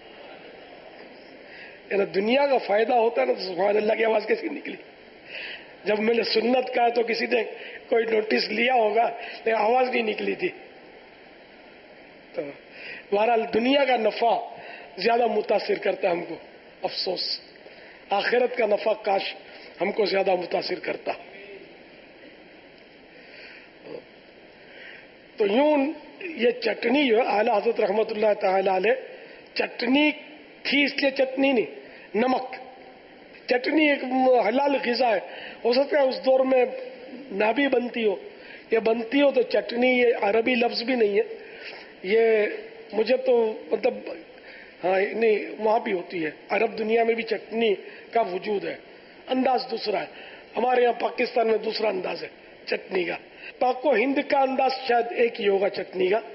یعنی دنیا کا فائدہ ہوتا ہے نا، تو سبحان اللہ کی آواز کیسی نکلی. جب میں نے سنت کہا تو کسی نے کوئی نوٹس لیا ہوگا لیکن آواز نہیں نکلی تھی. تو بہرحال دنیا کا نفع زیادہ متاثر کرتا ہے ہم کو، افسوس آخرت کا نفع کاش ہم کو زیادہ متاثر کرتا. تو یوں یہ چٹنی جو ہے اعلیٰ حضرت رحمۃ اللہ تعالی علیہ، چٹنی تھی اس لیے چٹنی نہیں، نمک. چٹنی ایک حلال غذا ہے، ہو سکتا ہے اس دور میں نہ بھی بنتی ہو، یہ بنتی ہو تو چٹنی یہ عربی لفظ بھی نہیں ہے، یہ مجھے تو مطلب ہاں نہیں وہاں بھی ہوتی ہے، عرب دنیا میں بھی چٹنی کا وجود ہے. انداز دوسرا ہے، ہمارے یہاں پاکستان میں دوسرا انداز ہے چٹنی کا. پاک و ہند کا انداز شاید ایک ہی ہوگا چٹنی کا.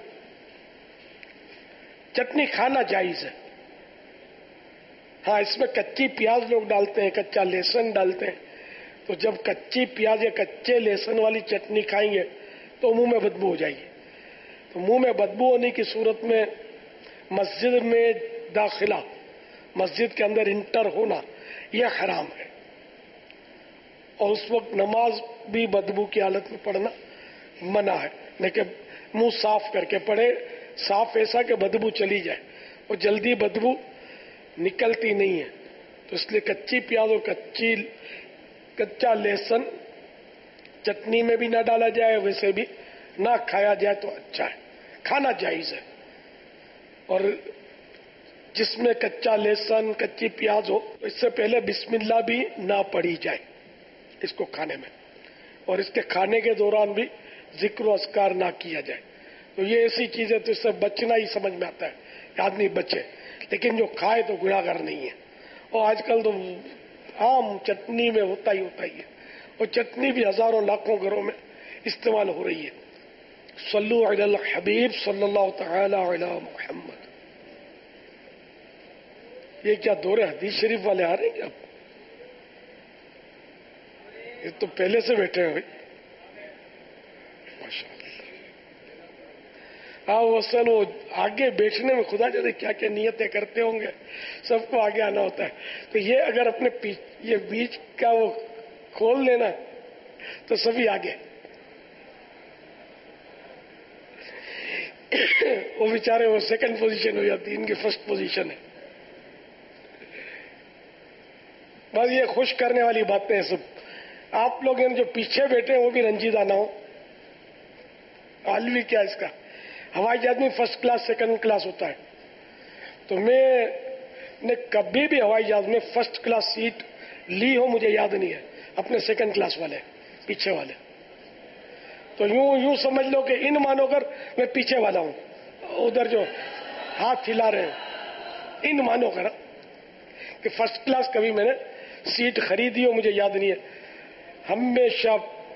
چٹنی کھانا جائز ہے، ہاں اس میں کچی پیاز لوگ ڈالتے ہیں، کچا لہسن ڈالتے ہیں. تو جب کچی پیاز یا کچے لہسن والی چٹنی کھائیں گے تو منہ میں بدبو ہو جائے گی. تو منہ میں بدبو ہونے کی صورت میں مسجد میں داخلہ، مسجد کے اندر انٹر ہونا یہ حرام ہے. اور اس وقت نماز بھی بدبو کی حالت میں پڑھنا منع ہے، لیکن منہ صاف کر کے پڑھے، صاف ایسا کہ بدبو چلی جائے. اور جلدی بدبو نکلتی نہیں ہے، تو اس لیے کچی پیاز اور کچی کچا لہسن چٹنی میں بھی نہ ڈالا جائے، ویسے بھی نہ کھایا جائے تو اچھا ہے، کھانا جائز ہے. اور جس میں کچا لہسن کچی پیاز ہو اس سے پہلے بسم اللہ بھی نہ پڑھی جائے اس کو کھانے میں، اور اس کے کھانے کے دوران بھی ذکر و اذکار نہ کیا جائے. تو یہ ایسی چیزیں تو اس سے بچنا ہی سمجھ میں آتا ہے کہ آدمی بچے، لیکن جو کھائے تو گناہ گار نہیں ہے. اور آج کل تو عام چٹنی میں ہوتا ہی ہوتا ہی ہے، اور چٹنی بھی ہزاروں لاکھوں گھروں میں استعمال ہو رہی ہے. صلو علی الحبیب صلی اللہ تعالی علی محمد. یہ کیا دور حدیث شریف والے آ رہے ہیں اب؟ یہ تو پہلے سے بیٹھے ہوئے. ماشاء اللہ. ہاں وہ اصل وہ آگے بیٹھنے میں خدا جانے کیا کیا نیتیں کرتے ہوں گے، سب کو آگے آنا ہوتا ہے. تو یہ اگر اپنے یہ بیچ کا وہ کھول لینا تو سبھی آگے. وہ بیچارے وہ سیکنڈ پوزیشن ہو جاتی، ان کی فرسٹ پوزیشن ہے. بس یہ خوش کرنے والی باتیں ہیں سب. آپ لوگ جو پیچھے بیٹھے ہیں وہ بھی رنجیدہ نہ ہو. عالمی کیا اس کا، ہوائی جہاز میں فرسٹ کلاس سیکنڈ کلاس ہوتا ہے. تو میں نے کبھی بھی ہوائی جہاز میں فرسٹ کلاس سیٹ لی ہو مجھے یاد نہیں ہے، اپنے سیکنڈ کلاس والے پیچھے والے. تو یوں یوں سمجھ لو کہ ان مانو کر میں پیچھے والا ہوں، ادھر جو ہاتھ ہلا رہے ہیں ان مانو کر کہ فرسٹ کلاس کبھی میں نے سیٹ خریدی ہو مجھے یاد نہیں ہے. ہمیشہ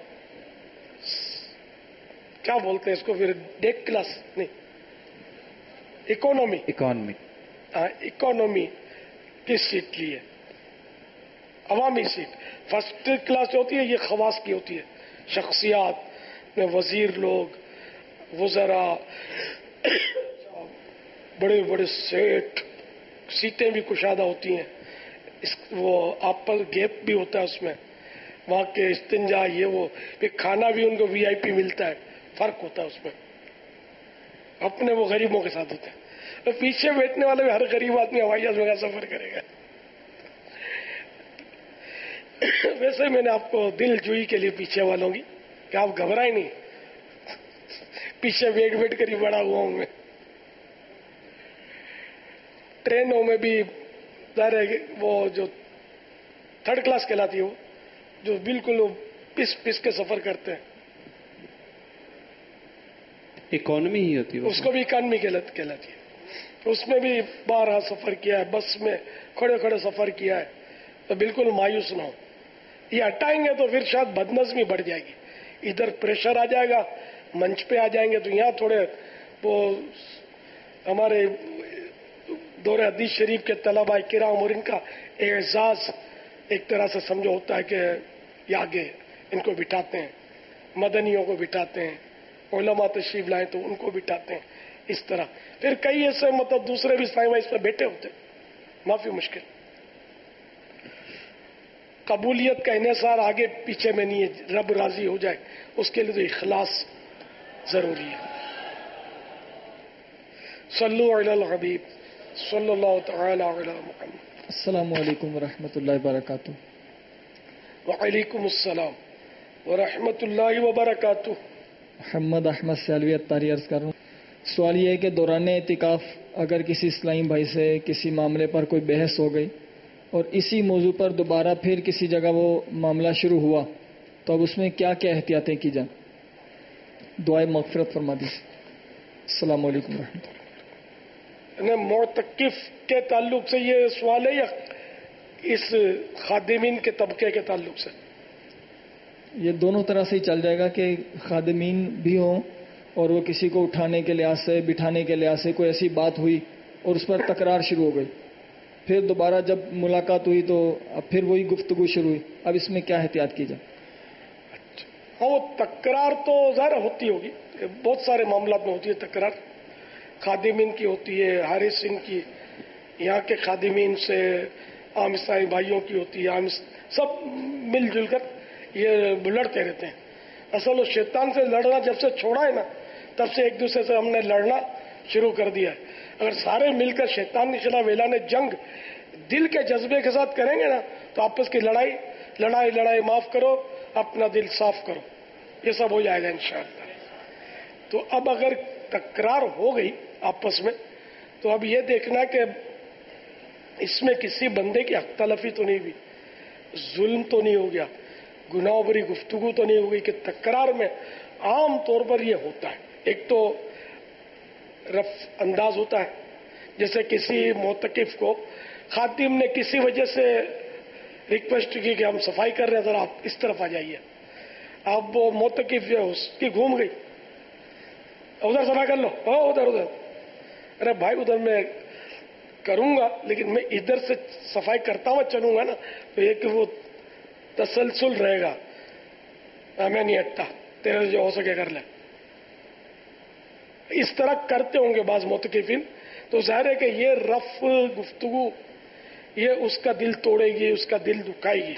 کیا بولتے ہیں اس کو پھر ڈیک کلاس نہیں، اکانومی اکانومی ہاں اکانومی کی سیٹ لی ہے، عوامی سیٹ. فرسٹ کلاس جو ہوتی ہے یہ خواص کی ہوتی ہے، شخصیات میں وزیر لوگ، وزراء، بڑے بڑے سیٹ، سیٹیں بھی کشادہ ہوتی ہیں. اس وہ آپل گیپ بھی ہوتا ہے اس میں، وہاں کے استنجا یہ وہ، پھر کھانا بھی ان کو وی آئی پی ملتا ہے، فرق ہوتا ہے اس میں. اپنے وہ غریبوں کے ساتھ ہوتا ہے. تو پیچھے بیٹھنے والے بھی ہر غریب آدمی ہوائی جہاز میں سفر کرے گا. वैसे मैंने आपको दिल जुई के लिए पीछे वालों की कि आप घबराए नहीं, पीछे बैठ बैठ कर ही बड़ा हुआ हूं मैं। ट्रेनों में भी वो जो थर्ड क्लास कहलाती है, वो जो बिल्कुल वो पिस पिस के सफर करते हैं, इकोनॉमी ही होती है, उसको भी इकोनॉमी कहलाती है। उसमें भी बारह सफर किया है, बस में खड़े खड़े सफर किया है, तो बिल्कुल मायूस ना हो। ये हटाएंगे तो फिर शायद बदनज़मी बढ़ जाएगी, इधर प्रेशर आ जाएगा, मंच पे आ जाएंगे तो यहाँ थोड़े वो हमारे दौरे हदीस शरीफ के तलबा किराम और इनका एजाज एक तरह से समझो होता है कि ये आगे इनको बिठाते हैं, मदनियों को बिठाते हैं, उलमा तशरीफ लाएं तो उनको बिठाते हैं, इस तरह फिर कई ऐसे मतलब दूसरे भी साइमा इस पर बैठे होते, माफी मुश्किल। कबूलियत का इन्हिसार आगे पीछे में नहीं है, रब राजी हो जाए उसके लिए तो इखलास जरूरी है। सल्लु अलल हबीब सल्लल्लाहु तआला अला मुहम्मद। अस्सलामु अलैकुम व रहमतुल्लाहि व बरकातुहू। व अलैकुम अस्सलाम व रहमतुल्लाहि व बरकातुहू। मोहम्मद अहमद सैलवी अत्तारी अर्ज कर रहा हूँ। सवाल ये है कि दौरान एतिकाफ अगर किसी इस्लामी भाई से किसी मामले पर कोई बहस हो गई और इसी मौजू पर दोबारा फिर किसी जगह वो मामला शुरू हुआ, तो अब उसमें क्या क्या एहतियातें की जाए? दुआए मग़फ़िरत फरमा दीजिए। अस्सलामु अलैकुम रहमतुल्लाह। मोतकिफ के ताल्लुक से ये सवाल है या इस खादिमीन के तबके के ताल्लुक से? ये दोनों तरह से ही चल जाएगा कि खादिमीन भी हों और वो किसी को उठाने के लिहाज से, बिठाने के लिहाज से कोई ऐसी बात हुई और उस पर तकरार शुरू हो गई, फिर दोबारा जब मुलाकात हुई तो अब फिर वही गुफ्तगू शुरू हुई, अब इसमें क्या एहतियात की जाए? हाँ, वो तकरार तो ज़ाहिर होती होगी, बहुत सारे मामला में होती है तकरार, खादिमीन की होती है, हारिस सिंह की, यहाँ के खादिमीन से, आम ईसाई भाइयों की होती है, आम सब मिलजुल कर ये लड़ते रहते हैं। असल वो शैतान से लड़ना जब से छोड़ा है ना, तब से एक दूसरे से हमने लड़ना शुरू कर दिया है। अगर सारे मिलकर शैतान निशला वेला ने जंग दिल के जज्बे के साथ करेंगे ना, तो आपस की लड़ाई लड़ाई लड़ाई माफ करो, अपना दिल साफ करो, ये सब हो जाएगा इंशाअल्लाह। तो अब अगर तकरार हो गई आपस में, तो अब ये देखना कि इसमें किसी बंदे की हक तलफी तो नहीं हुई, जुल्म तो नहीं हो गया, गुनाह भरी गुफ्तगू तो नहीं हो गई। कि तकरार में आम तौर पर यह होता है, एक तो रफ अंदाज होता है, जैसे किसी मोतकिफ को खातिम ने किसी वजह से रिक्वेस्ट की कि हम सफाई कर रहे हैं, जरा आप इस तरफ आ जाइए। अब वो मोतकिफ जो है उसकी घूम गई, उधर सफाई कर लो, हो उधर उधर, अरे भाई उधर मैं करूंगा लेकिन मैं इधर से सफाई करता हुआ चलूंगा ना, तो एक वो तसलसल रहेगा, मैं नहीं हटता, तेरे जो हो सके कर ले। इस तरह करते होंगे बाज मोतकिफिन, तो जाहिर है कि ये रफ गुफ्तगू ये उसका दिल तोड़ेगी, उसका दिल दुखाएगी।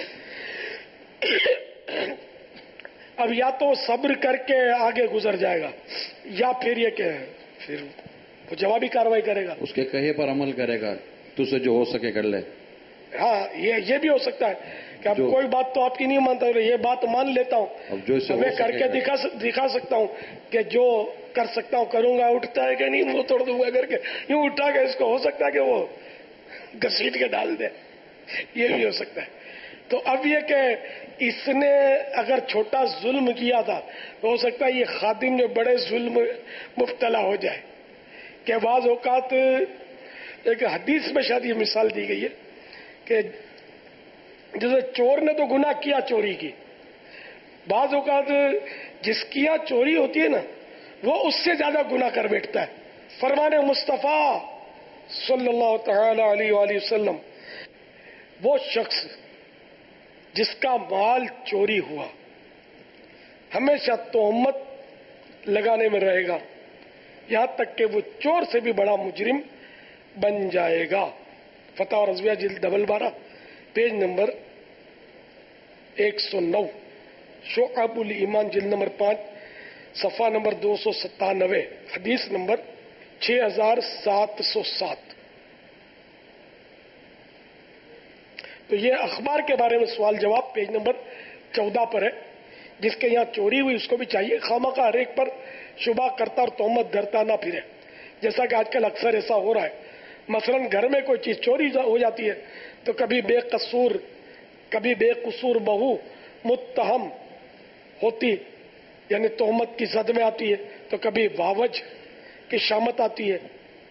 अब या तो सब्र करके आगे गुजर जाएगा, या फिर ये कि फिर वो जवाबी कार्रवाई करेगा, उसके कहे पर अमल करेगा, तुझसे जो हो सके कर ले। हाँ, ये ये भी हो सकता है कि अब कोई बात तो आपकी नहीं मानता, ये बात मान लेता हूँ, अब जो मैं करके दिखा दिखा सकता हूँ कि जो कर सकता हूँ करूंगा, उठता है कि नहीं मुंह तोड़ दूंगा करके यूं उठा के इसको हो सकता है कि वो घसीट के डाल दे, ये भी हो सकता है। तो अब ये कि इसने अगर छोटा जुल्म किया था, तो हो सकता है ये खादिम जो बड़े जुल्म मुब्तला हो जाए। कि बाज़ औकात एक हदीस में शायद ये मिसाल दी गई है कि जैसे चोर ने तो गुनाह किया चोरी की, बाज़ औकात जिसकी यहाँ चोरी होती है ना, वो उससे ज्यादा गुनाह कर बैठता है। फरमाने मुस्तफ़ा सल्लल्लाहु तआला अलैहि वसल्लम, वो शख्स जिसका माल चोरी हुआ हमेशा तोहमत लगाने में रहेगा, यहां तक कि वो चोर से भी बड़ा मुजरिम बन जाएगा। फतवा रज़विया जिल्द डबल बारह पेज नंबर एक सौ नौ, शोअबुल ईमान जिल्द नंबर पांच सफा नंबर दो सौ सत्तानवे, हदीस नंबर छह हजार सात सौ सात। تو یہ اخبار کے بارے میں سوال جواب پیج نمبر چودہ پر ہے. جس کے یہاں چوری ہوئی اس کو بھی چاہیے خواہ ہر ایک پر شبہ کرتا اور تہمت دھرتا نہ پھرے، جیسا کہ آج کل اکثر ایسا ہو رہا ہے. مثلا گھر میں کوئی چیز چوری ہو جاتی ہے تو کبھی بے قصور کبھی بے قصور بہو متہم ہوتی یعنی تہمت کی زد میں آتی ہے، تو کبھی باوج کی شامت آتی ہے.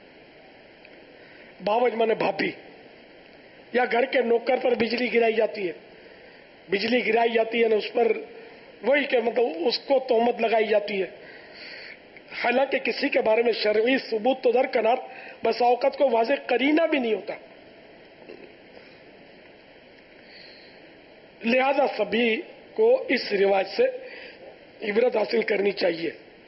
باوج مانے بھابھی. یا گھر کے نوکر پر بجلی گرائی جاتی ہے، بجلی گرائی جاتی ہے نا اس پر وہی کہ مطلب اس کو تہمت لگائی جاتی ہے، حالانکہ کسی کے بارے میں شرعی ثبوت تو درکنار بس اوقات کو واضح قرینہ بھی نہیں ہوتا. لہذا سبھی کو اس رواج سے عبرت حاصل کرنی چاہیے.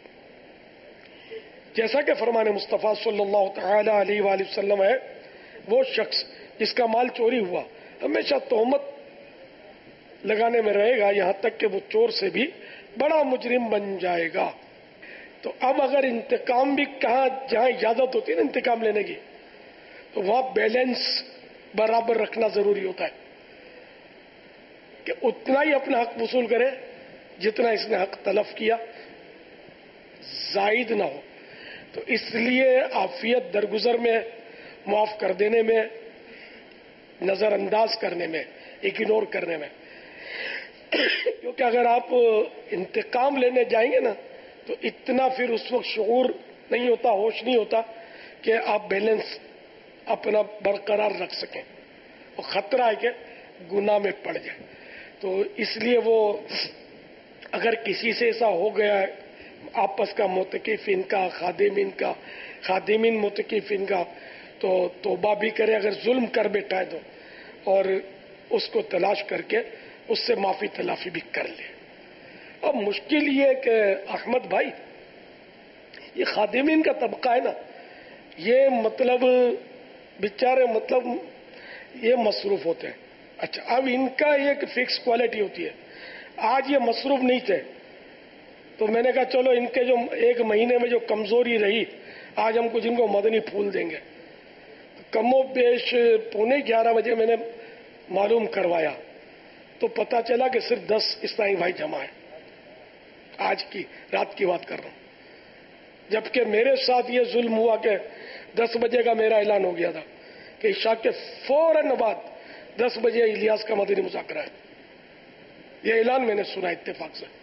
جیسا کہ فرمان مصطفیٰ صلی اللہ تعالی علیہ وآلہ وسلم ہے، وہ شخص جس کا مال چوری ہوا ہمیشہ تہمت لگانے میں رہے گا یہاں تک کہ وہ چور سے بھی بڑا مجرم بن جائے گا. تو اب اگر انتقام بھی کہاں جہاں اجازت ہوتی ہے نا انتقام لینے کی، تو وہاں بیلنس برابر رکھنا ضروری ہوتا ہے کہ اتنا ہی اپنا حق وصول کرے جتنا اس نے حق تلف کیا، زائد نہ ہو. تو اس لیے عافیت درگزر میں، معاف کر دینے میں، نظر انداز کرنے میں، اگنور کرنے میں. کیونکہ اگر آپ انتقام لینے جائیں گے نا تو اتنا پھر اس وقت شعور نہیں ہوتا، ہوش نہیں ہوتا کہ آپ بیلنس اپنا برقرار رکھ سکیں، اور خطرہ ہے کہ گناہ میں پڑ جائے. تو اس لیے وہ اگر کسی سے ایسا ہو گیا ہے آپس کا متقفین کا خادمین کا خادمین متقفین کا تو توبہ بھی کرے، اگر ظلم کر بیٹھا ہے تو، اور اس کو تلاش کر کے اس سے معافی تلافی بھی کر لے. اب مشکل یہ ہے کہ احمد بھائی یہ خادمین کا طبقہ ہے نا، یہ مطلب بیچارے مطلب یہ مصروف ہوتے ہیں. اچھا اب ان کا ایک فکس کوالٹی ہوتی ہے. آج یہ مصروف نہیں تھے تو میں نے کہا چلو ان کے جو ایک مہینے میں جو کمزوری رہی آج ہم کچھ ان کو مدنی پھول دیں گے. کم و بیش پونے گیارہ بجے میں نے معلوم کروایا تو پتا چلا کہ صرف دس اسلامی بھائی جمع ہیں. آج کی رات کی بات کر رہا ہوں. جبکہ میرے ساتھ یہ ظلم ہوا کہ دس بجے کا میرا اعلان ہو گیا تھا کہ عشاء کے فوراً بعد دس بجے الیاس کا مدنی مذاکرہ ہے. یہ اعلان میں نے سنا اتفاق سے.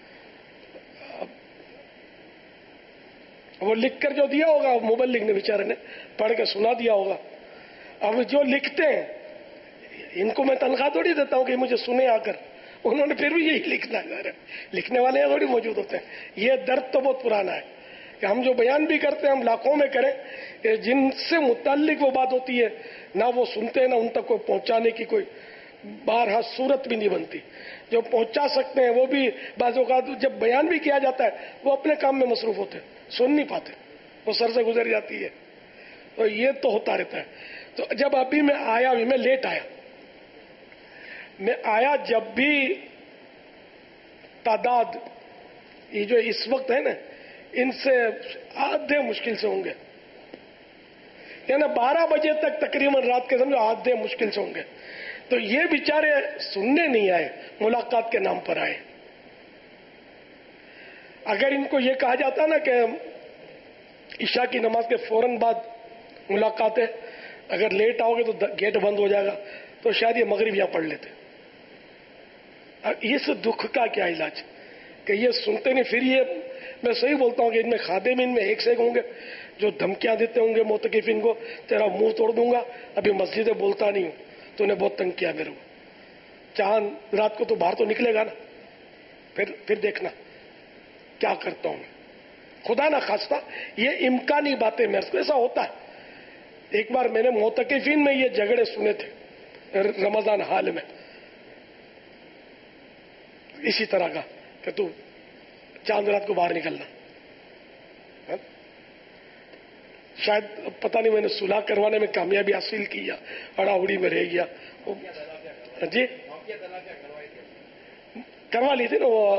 وہ لکھ کر جو دیا ہوگا مبلغ نے بیچارے نے پڑھ کے سنا دیا ہوگا. اب جو لکھتے ہیں ان کو میں تنخواہ تھوڑی دیتا ہوں کہ مجھے سنے آ کر، انہوں نے پھر بھی یہی لکھنا ہے. لکھنے والے تھوڑی موجود ہوتے ہیں. یہ درد تو بہت پرانا ہے کہ ہم جو بیان بھی کرتے ہیں ہم لاکھوں میں کریں کہ جن سے متعلق وہ بات ہوتی ہے نہ وہ سنتے ہیں نہ ان تک کوئی پہنچانے کی کوئی بارہا صورت بھی نہیں بنتی. جو پہنچا سکتے ہیں وہ بھی بعض اوقات جب بیان بھی کیا جاتا ہے وہ اپنے کام میں مصروف ہوتے ہیں، سن نہیں پاتے، وہ سر سے گزر جاتی ہے. تو یہ تو ہوتا رہتا ہے. تو جب ابھی میں آیا ابھی میں لیٹ آیا میں آیا جب بھی تعداد یہ جو اس وقت ہے نا ان سے آدھے مشکل سے ہوں گے، یعنی بارہ بجے تک تقریباً رات کے سمجھو آدھے مشکل سے ہوں گے. تو یہ بیچارے سننے نہیں آئے، ملاقات کے نام پر آئے. اگر ان کو یہ کہا جاتا نا کہ عشاء کی نماز کے فوراً بعد ملاقات ہے، اگر لیٹ آؤ گے تو گیٹ بند ہو جائے گا، تو شاید یہ مغرب یہاں پڑھ لیتے. اس دکھ کا کیا علاج کہ یہ سنتے نہیں. پھر یہ میں صحیح بولتا ہوں کہ ان میں خادمین میں ایک سے ایک ہوں گے جو دھمکیاں دیتے ہوں گے معتکفین کو، تیرا منہ توڑ دوں گا، ابھی مسجد بولتا نہیں ہوں، تو نے بہت تنگ کیا میرے کو. چاند رات کو تو باہر تو نکلے گا نا، پھر پھر دیکھنا کیا کرتا ہوں میں. خدا نہ خواستہ یہ امکانی باتیں میرے کو ایسا ہوتا ہے. ایک بار میں نے معتکفین میں یہ جھگڑے سنے تھے رمضان حال میں اسی طرح کا کہ تو چاند رات کو باہر نکلنا. شاید پتہ نہیں میں نے صلح کروانے میں کامیابی حاصل کی یا اڑا اڑی میں رہ گیا. جی کروا لی تھی نا وہ.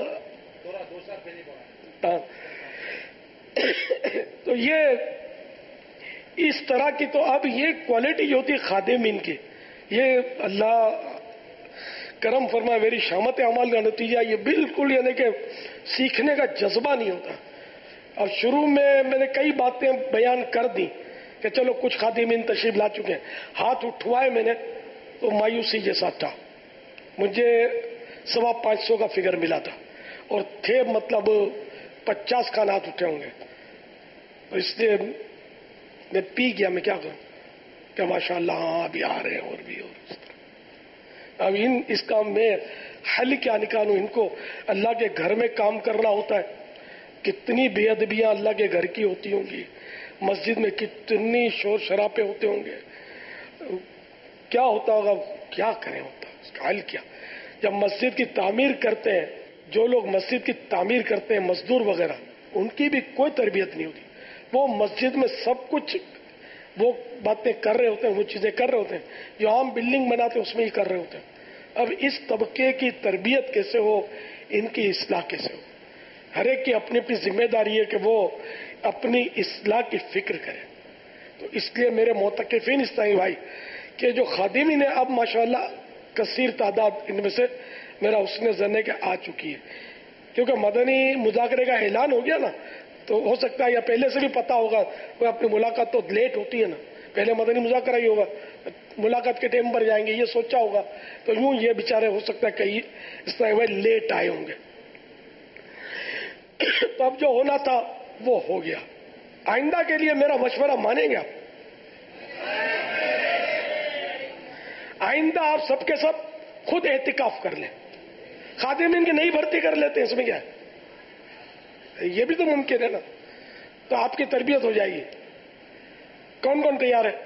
تو یہ اس طرح کی تو اب یہ کوالٹی ہوتی ہے خادمین کی یہ اللہ کرم فرمائے میری شامت اعمال کا نتیجہ یہ بالکل یعنی کہ سیکھنے کا جذبہ نہیں ہوتا. اور شروع میں میں نے کئی باتیں بیان کر دی کہ چلو کچھ خادمین تشریف لا چکے ہیں, ہاتھ اٹھوائے میں نے تو مایوسی جیسا تھا. مجھے سوا پانچ سو کا فگر ملا تھا اور تھے مطلب پچاس کا ہاتھ اٹھے ہوں گے. تو اس لیے میں پی گیا, میں کیا کروں کہ ماشاء اللہ ہاں ابھی آ رہے ہیں اور بھی اور اس طرح. اب ان اس کام میں حل کیا نکالوں؟ ان کو اللہ کے گھر میں کام کرنا ہوتا ہے, کتنی بے ادبیاں اللہ کے گھر کی ہوتی ہوں گی, مسجد میں کتنی شور شرابے ہوتے ہوں گے, کیا ہوتا ہوگا, کیا کریں ہوتا اس کا حل کیا؟ جب مسجد کی تعمیر کرتے ہیں, جو لوگ مسجد کی تعمیر کرتے ہیں مزدور وغیرہ, ان کی بھی کوئی تربیت نہیں ہوتی. وہ مسجد میں سب کچھ وہ باتیں کر رہے ہوتے ہیں, وہ چیزیں کر رہے ہوتے ہیں جو عام بلڈنگ بناتے ہیں اس میں ہی کر رہے ہوتے ہیں. اب اس طبقے کی تربیت کیسے ہو, ان کی اصلاح کیسے ہو؟ ہر ایک کی اپنی اپنی ذمہ داری ہے کہ وہ اپنی اصلاح کی فکر کرے. تو اس لیے میرے معتکفین اس طرح بھائی کہ جو خادمین ہیں اب ماشاءاللہ کثیر تعداد ان میں سے میرا حسن ظن ہے کہ آ چکی ہے, کیونکہ مدنی مذاکرے کا اعلان ہو گیا نا, تو ہو سکتا ہے یا پہلے سے بھی پتا ہوگا, وہ اپنی ملاقات تو لیٹ ہوتی ہے نا, پہلے مدنی مذاکرہ ہی ہوگا, ملاقات کے ٹائم پر جائیں گے یہ سوچا ہوگا, تو یوں یہ بیچارے ہو سکتا ہے کہیں اس طرح وہ لیٹ آئے ہوں گے. تو اب جو ہونا تھا وہ ہو گیا. آئندہ کے لیے میرا مشورہ مانیں گے آپ؟ آئندہ آپ سب کے سب خود اعتکاف کر لیں, خادمین کی نئی بھرتی کر لیتے ہیں, اس میں کیا ہے؟ یہ بھی تو ممکن ہے نا, تو آپ کی تربیت ہو جائے گی. کون کون تیار ہے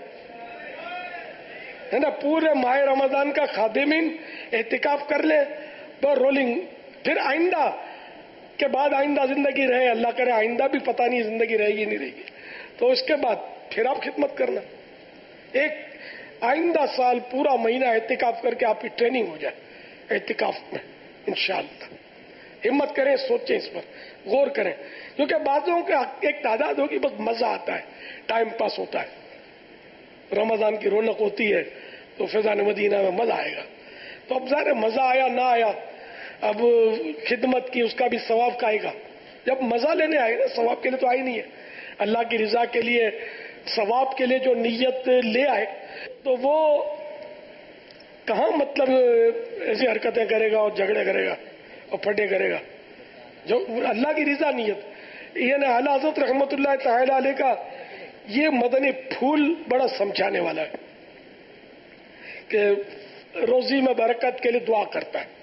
ہے نا؟ پورے ماہ رمضان کا خادمین اعتکاف کر لیں تو رولنگ, پھر آئندہ کے بعد آئندہ زندگی رہے, اللہ کرے آئندہ بھی پتہ نہیں زندگی رہے گی نہیں رہے گی, تو اس کے بعد پھر آپ خدمت کرنا. ایک آئندہ سال پورا مہینہ اعتکاف کر کے آپ کی ٹریننگ ہو جائے اعتکاف میں انشاءاللہ. ہمت کریں, سوچیں, اس پر غور کریں, کیونکہ بعضوں کا ایک تعداد ہوگی بس مزہ آتا ہے, ٹائم پاس ہوتا ہے, رمضان کی رونق ہوتی ہے تو فیضان مدینہ میں مزہ آئے گا. تو اب ظاہر مزہ آیا نہ آیا, اب خدمت کی اس کا بھی ثواب کا آئے گا. جب مزہ لینے آئے نا, ثواب کے لیے تو آئی نہیں ہے, اللہ کی رضا کے لیے ثواب کے لیے جو نیت لے آئے تو وہ کہاں مطلب ایسی حرکتیں کرے گا اور جھگڑے کرے گا اور پھٹے کرے گا. جو اللہ کی رضا نیت, یہ اعلی حضرت رحمت اللہ تعالی علیہ کا یہ مدنی پھول بڑا سمجھانے والا ہے کہ روزی میں برکت کے لیے دعا کرتا ہے.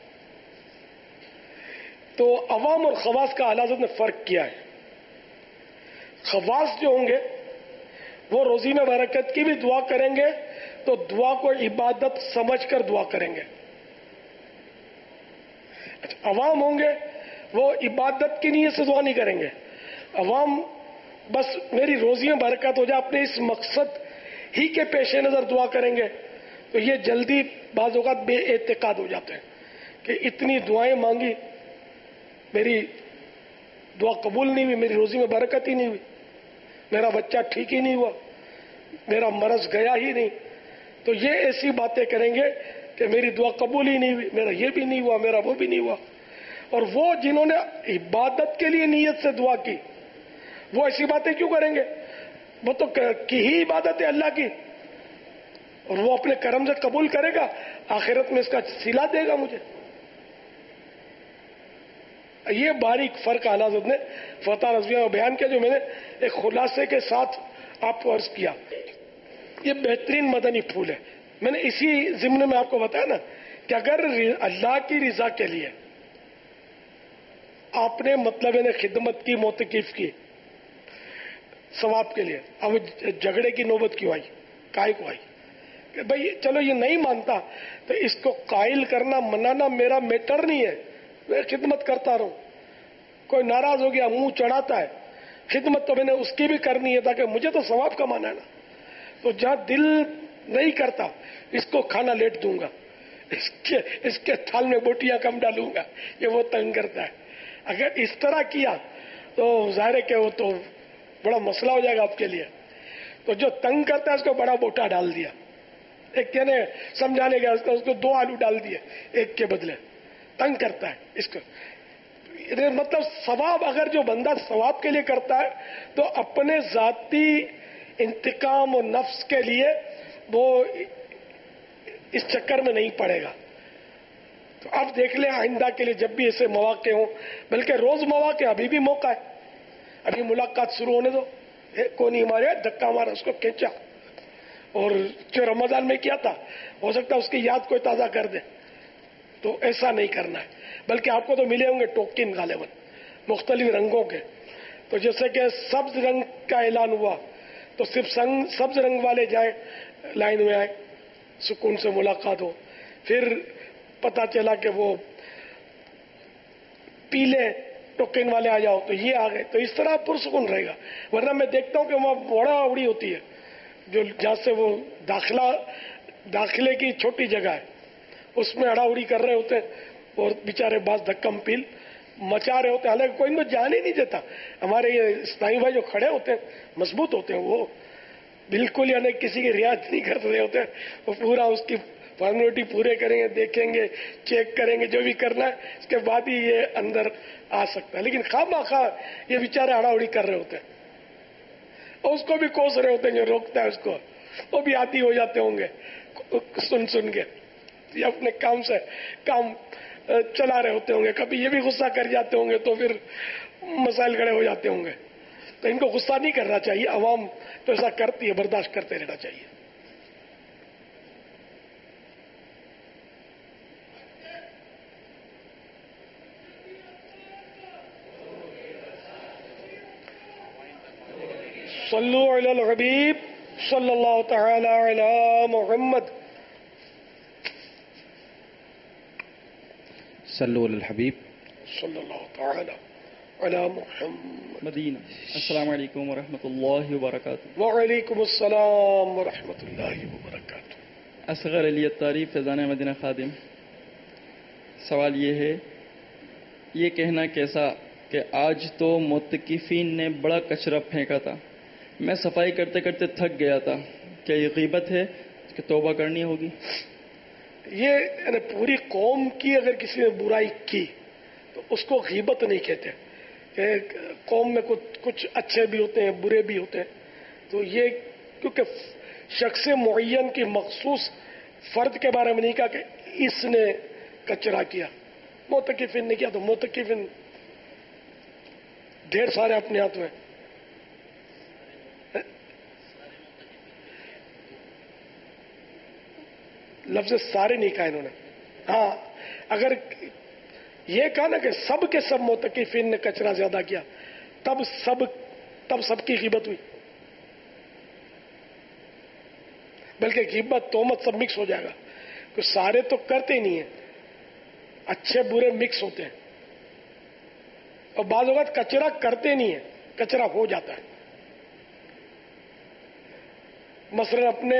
تو عوام اور خواص کا اعلی حضرت نے فرق کیا ہے. خواص جو ہوں گے وہ روزی میں برکت کی بھی دعا کریں گے تو دعا کو عبادت سمجھ کر دعا کریں گے. اچھا, عوام ہوں گے وہ عبادت کی نیت سے دعا نہیں کریں گے. عوام بس میری روزی میں برکت ہو جائے اپنے اس مقصد ہی کے پیش نظر دعا کریں گے, تو یہ جلدی بعض اوقات بے اعتقاد ہو جاتے ہیں کہ اتنی دعائیں مانگی, میری دعا قبول نہیں ہوئی, میری روزی میں برکت ہی نہیں ہوئی, میرا بچہ ٹھیک ہی نہیں ہوا, میرا مرض گیا ہی نہیں. تو یہ ایسی باتیں کریں گے کہ میری دعا قبول ہی نہیں ہوئی, میرا یہ بھی نہیں ہوا, میرا وہ بھی نہیں ہوا. اور وہ جنہوں نے عبادت کے لیے نیت سے دعا کی وہ ایسی باتیں کیوں کریں گے؟ وہ تو کی ہی عبادت ہے اللہ کی, اور وہ اپنے کرم سے قبول کرے گا, آخرت میں اس کا صلہ دے گا مجھے. یہ باریک فرق اعلیٰ حضرت نے فتح رضویہ میں بیان کیا, جو میں نے ایک خلاصے کے ساتھ آپ کو عرض کیا. یہ بہترین مدنی پھول ہے. میں نے اسی ضمن میں آپ کو بتایا نا کہ اگر اللہ کی رضا کے لیے آپ نے مطلب نے خدمت کی, موتقف کی, ثواب کے لیے, اب جھگڑے کی نوبت کیوں آئی, کائے کو آئی کہ بھائی چلو یہ نہیں مانتا تو اس کو قائل کرنا منانا میرا میٹر نہیں ہے, میں خدمت کرتا رہوں. کوئی ناراض ہو گیا منہ چڑھاتا ہے, خدمت تو میں نے اس کی بھی کرنی ہے تاکہ مجھے تو ثواب کمانا ہے نا. تو جہاں دل نہیں کرتا اس کو کھانا لیٹ دوں گا, اس کے اس کے تھال میں بوٹیاں کم ڈالوں گا, یہ وہ تنگ کرتا ہے. اگر اس طرح کیا تو ظاہر ہے کہ وہ تو بڑا مسئلہ ہو جائے گا آپ کے لیے. تو جو تنگ کرتا ہے اس کو بڑا بوٹا ڈال دیا, ایک کہنے سمجھانے گیا اس کو اس کو دو آلو ڈال دیے ایک کے بدلے، تنگ کرتا ہے اس کو. مطلب ثواب اگر جو بندہ ثواب کے لیے کرتا ہے تو اپنے ذاتی انتقام و نفس کے لیے وہ اس چکر میں نہیں پڑے گا. تو اب دیکھ لیں آئندہ کے لیے جب بھی ایسے مواقع ہوں، بلکہ روز مواقع، ابھی بھی موقع ہے، ابھی ملاقات شروع ہونے دو. کون ہی مارے دھکا مارا اس کو کھینچا، اور جو رمضان میں کیا تھا ہو سکتا ہے اس کی یاد کوئی تازہ کر دے. تو ایسا نہیں کرنا ہے، بلکہ آپ کو تو ملے ہوں گے ٹوکن غالباً مختلف رنگوں کے. تو جیسے کہ سبز رنگ کا اعلان ہوا تو صرف سبز رنگ والے جائیں لائن میں آئے، سکون سے ملاقات ہو. پھر پتا چلا کہ وہ پیلے ٹوکن والے آ جاؤ تو یہ آ گئے، تو اس طرح پرسکون رہے گا. ورنہ میں دیکھتا ہوں کہ وہاں بڑا اڑی ہوتی ہے، جو جہاں سے وہ داخلہ داخلے کی چھوٹی جگہ ہے اس میں اڑا اڑی کر رہے ہوتے ہیں اور بیچارے بعض دھکم پیل مچا رہے ہوتے ہیں، حالانکہ کوئی ان کو جان ہی نہیں دیتا. ہمارے یہ اسلامی بھائی جو کھڑے ہوتے ہیں مضبوط ہوتے ہیں، وہ بالکل یعنی کسی کی رعایت نہیں کر رہے ہوتے ہیں، وہ پورا اس کی فارمیلٹی پورے کریں گے، دیکھیں گے، چیک کریں گے، جو بھی کرنا ہے اس کے بعد ہی یہ اندر آ سکتا ہے. لیکن خواہ مخواہ یہ بیچارے اڑا اڑی کر رہے ہوتے ہیں اور اس کو بھی کوس رہے ہوتے ہیں، جو روکتا ہے اس کو وہ بھی عادی ہو جاتے ہوں گے سن سن کے، یہ اپنے کام سے کام چلا رہے ہوتے ہوں گے. کبھی یہ بھی غصہ کر جاتے ہوں گے تو پھر مسائل کھڑے ہو جاتے ہوں گے. تو ان کو غصہ نہیں کرنا چاہیے، عوام تو ایسا کرتی ہے، برداشت کرتے رہنا چاہیے. صلو علی الحبیب صلی اللہ تعالی علی محمد. صلو علی الحبیب صلی اللہ تعالی علی محمد. مدینہ. السلام علیکم ورحمۃ اللہ وبرکاتہ. وعلیکم السلام ورحمۃ اللہ وبرکاتہ. اصغر علی الطاری، فیضان مدینہ خادم. سوال یہ ہے، یہ کہنا کیسا کہ آج تو معتکفین نے بڑا کچرا پھینکا تھا، میں صفائی کرتے کرتے تھک گیا تھا، کیا یہ غیبت ہے کہ توبہ کرنی ہوگی؟ یہ یعنی پوری قوم کی اگر کسی نے برائی کی تو اس کو غیبت نہیں کہتے. کہ قوم میں کچھ کچھ اچھے بھی ہوتے ہیں، برے بھی ہوتے ہیں. تو یہ کیونکہ شخص معین کی مخصوص فرد کے بارے میں نہیں کہا کہ اس نے کچرا کیا، معتکفین نے کیا تو معتکفین ڈھیر سارے اپنے ہاتھ میں. لفظ سارے نہیں کہا انہوں نے. ہاں اگر یہ کہا نا کہ سب کے سب معتکفین نے کچرا زیادہ کیا تب سب تب سب کی غیبت ہوئی، بلکہ غیبت تہمت سب مکس ہو جائے گا. کہ سارے تو کرتے نہیں ہیں، اچھے برے مکس ہوتے ہیں، اور بعض اوقات کچرا کرتے نہیں ہیں، کچرا ہو جاتا ہے. مثلا اپنے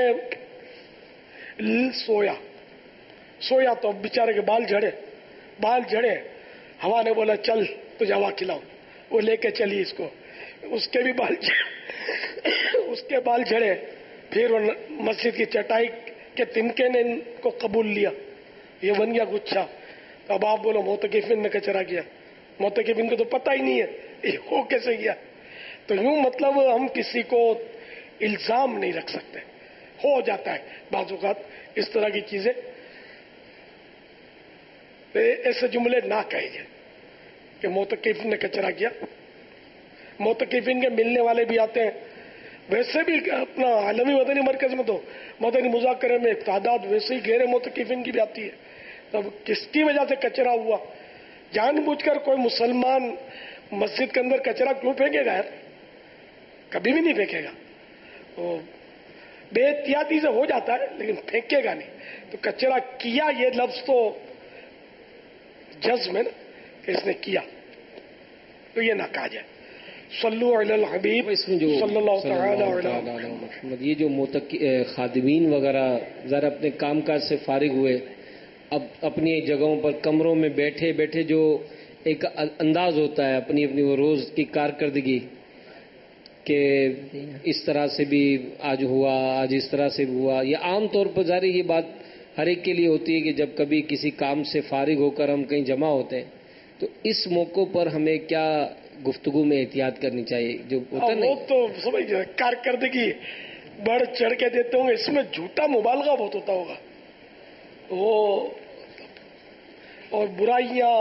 سویا سویا تو بیچارے کے بال جھڑے بال جھڑے ہوا نے بولا چل تجھے ہوا کھلاؤ، وہ لے کے چلی اس کو، اس کے بھی بال اس کے بال جھڑے. پھر وہ مسجد کی چٹائی کے تنکے نے ان کو قبول لیا، یہ بن گیا گچھا. اب آپ بولو معتکفین نے کچرا کیا، معتکفین کو تو پتہ ہی نہیں ہے یہ ہو کیسے گیا. تو یوں مطلب ہم کسی کو الزام نہیں رکھ سکتے، ہو جاتا ہے بعض اوقات اس طرح کی چیزیں. ایسے جملے نہ کہے جائیں کہ معتکفین نے کچرا کیا. معتکفین کے ملنے والے بھی آتے ہیں، ویسے بھی اپنا عالمی مدنی مرکز میں تو مدنی مذاکرے میں ایک تعداد ویسے ہی غیر معتکفین کی بھی آتی ہے. تب کس کی وجہ سے کچرا ہوا؟ جان بوجھ کر کوئی مسلمان مسجد کے اندر کچرا کیوں پھینکے گا؟ کبھی بھی نہیں پھینکے گا. وہ بے احتیاطی سے ہو جاتا ہے لیکن پھینکے گا نہیں. تو کچرا کیا یہ لفظ تو جزم ہے نا کہ اس نے کیا، تو یہ نہ کہا جائے. صلو علی الحبیب اس میں جو صلی اللہ تعالی علی محمد، یہ جو خادمین وغیرہ ذرا اپنے کام کاج سے فارغ ہوئے، اب اپنی جگہوں پر کمروں میں بیٹھے بیٹھے جو ایک انداز ہوتا ہے اپنی اپنی وہ روز کی کارکردگی، کہ اس طرح سے بھی آج ہوا، آج اس طرح سے بھی ہوا. یہ عام طور پر ظاہر یہ بات ہر ایک کے لیے ہوتی ہے کہ جب کبھی کسی کام سے فارغ ہو کر ہم کہیں جمع ہوتے ہیں تو اس موقع پر ہمیں کیا گفتگو میں احتیاط کرنی چاہیے جو ہوتا وہ تو سمجھ کارکردگی بڑھ چڑھ کے دیتے ہوں گے، اس میں جھوٹا مبالغہ بہت ہوتا ہوگا وہ، اور برائیاں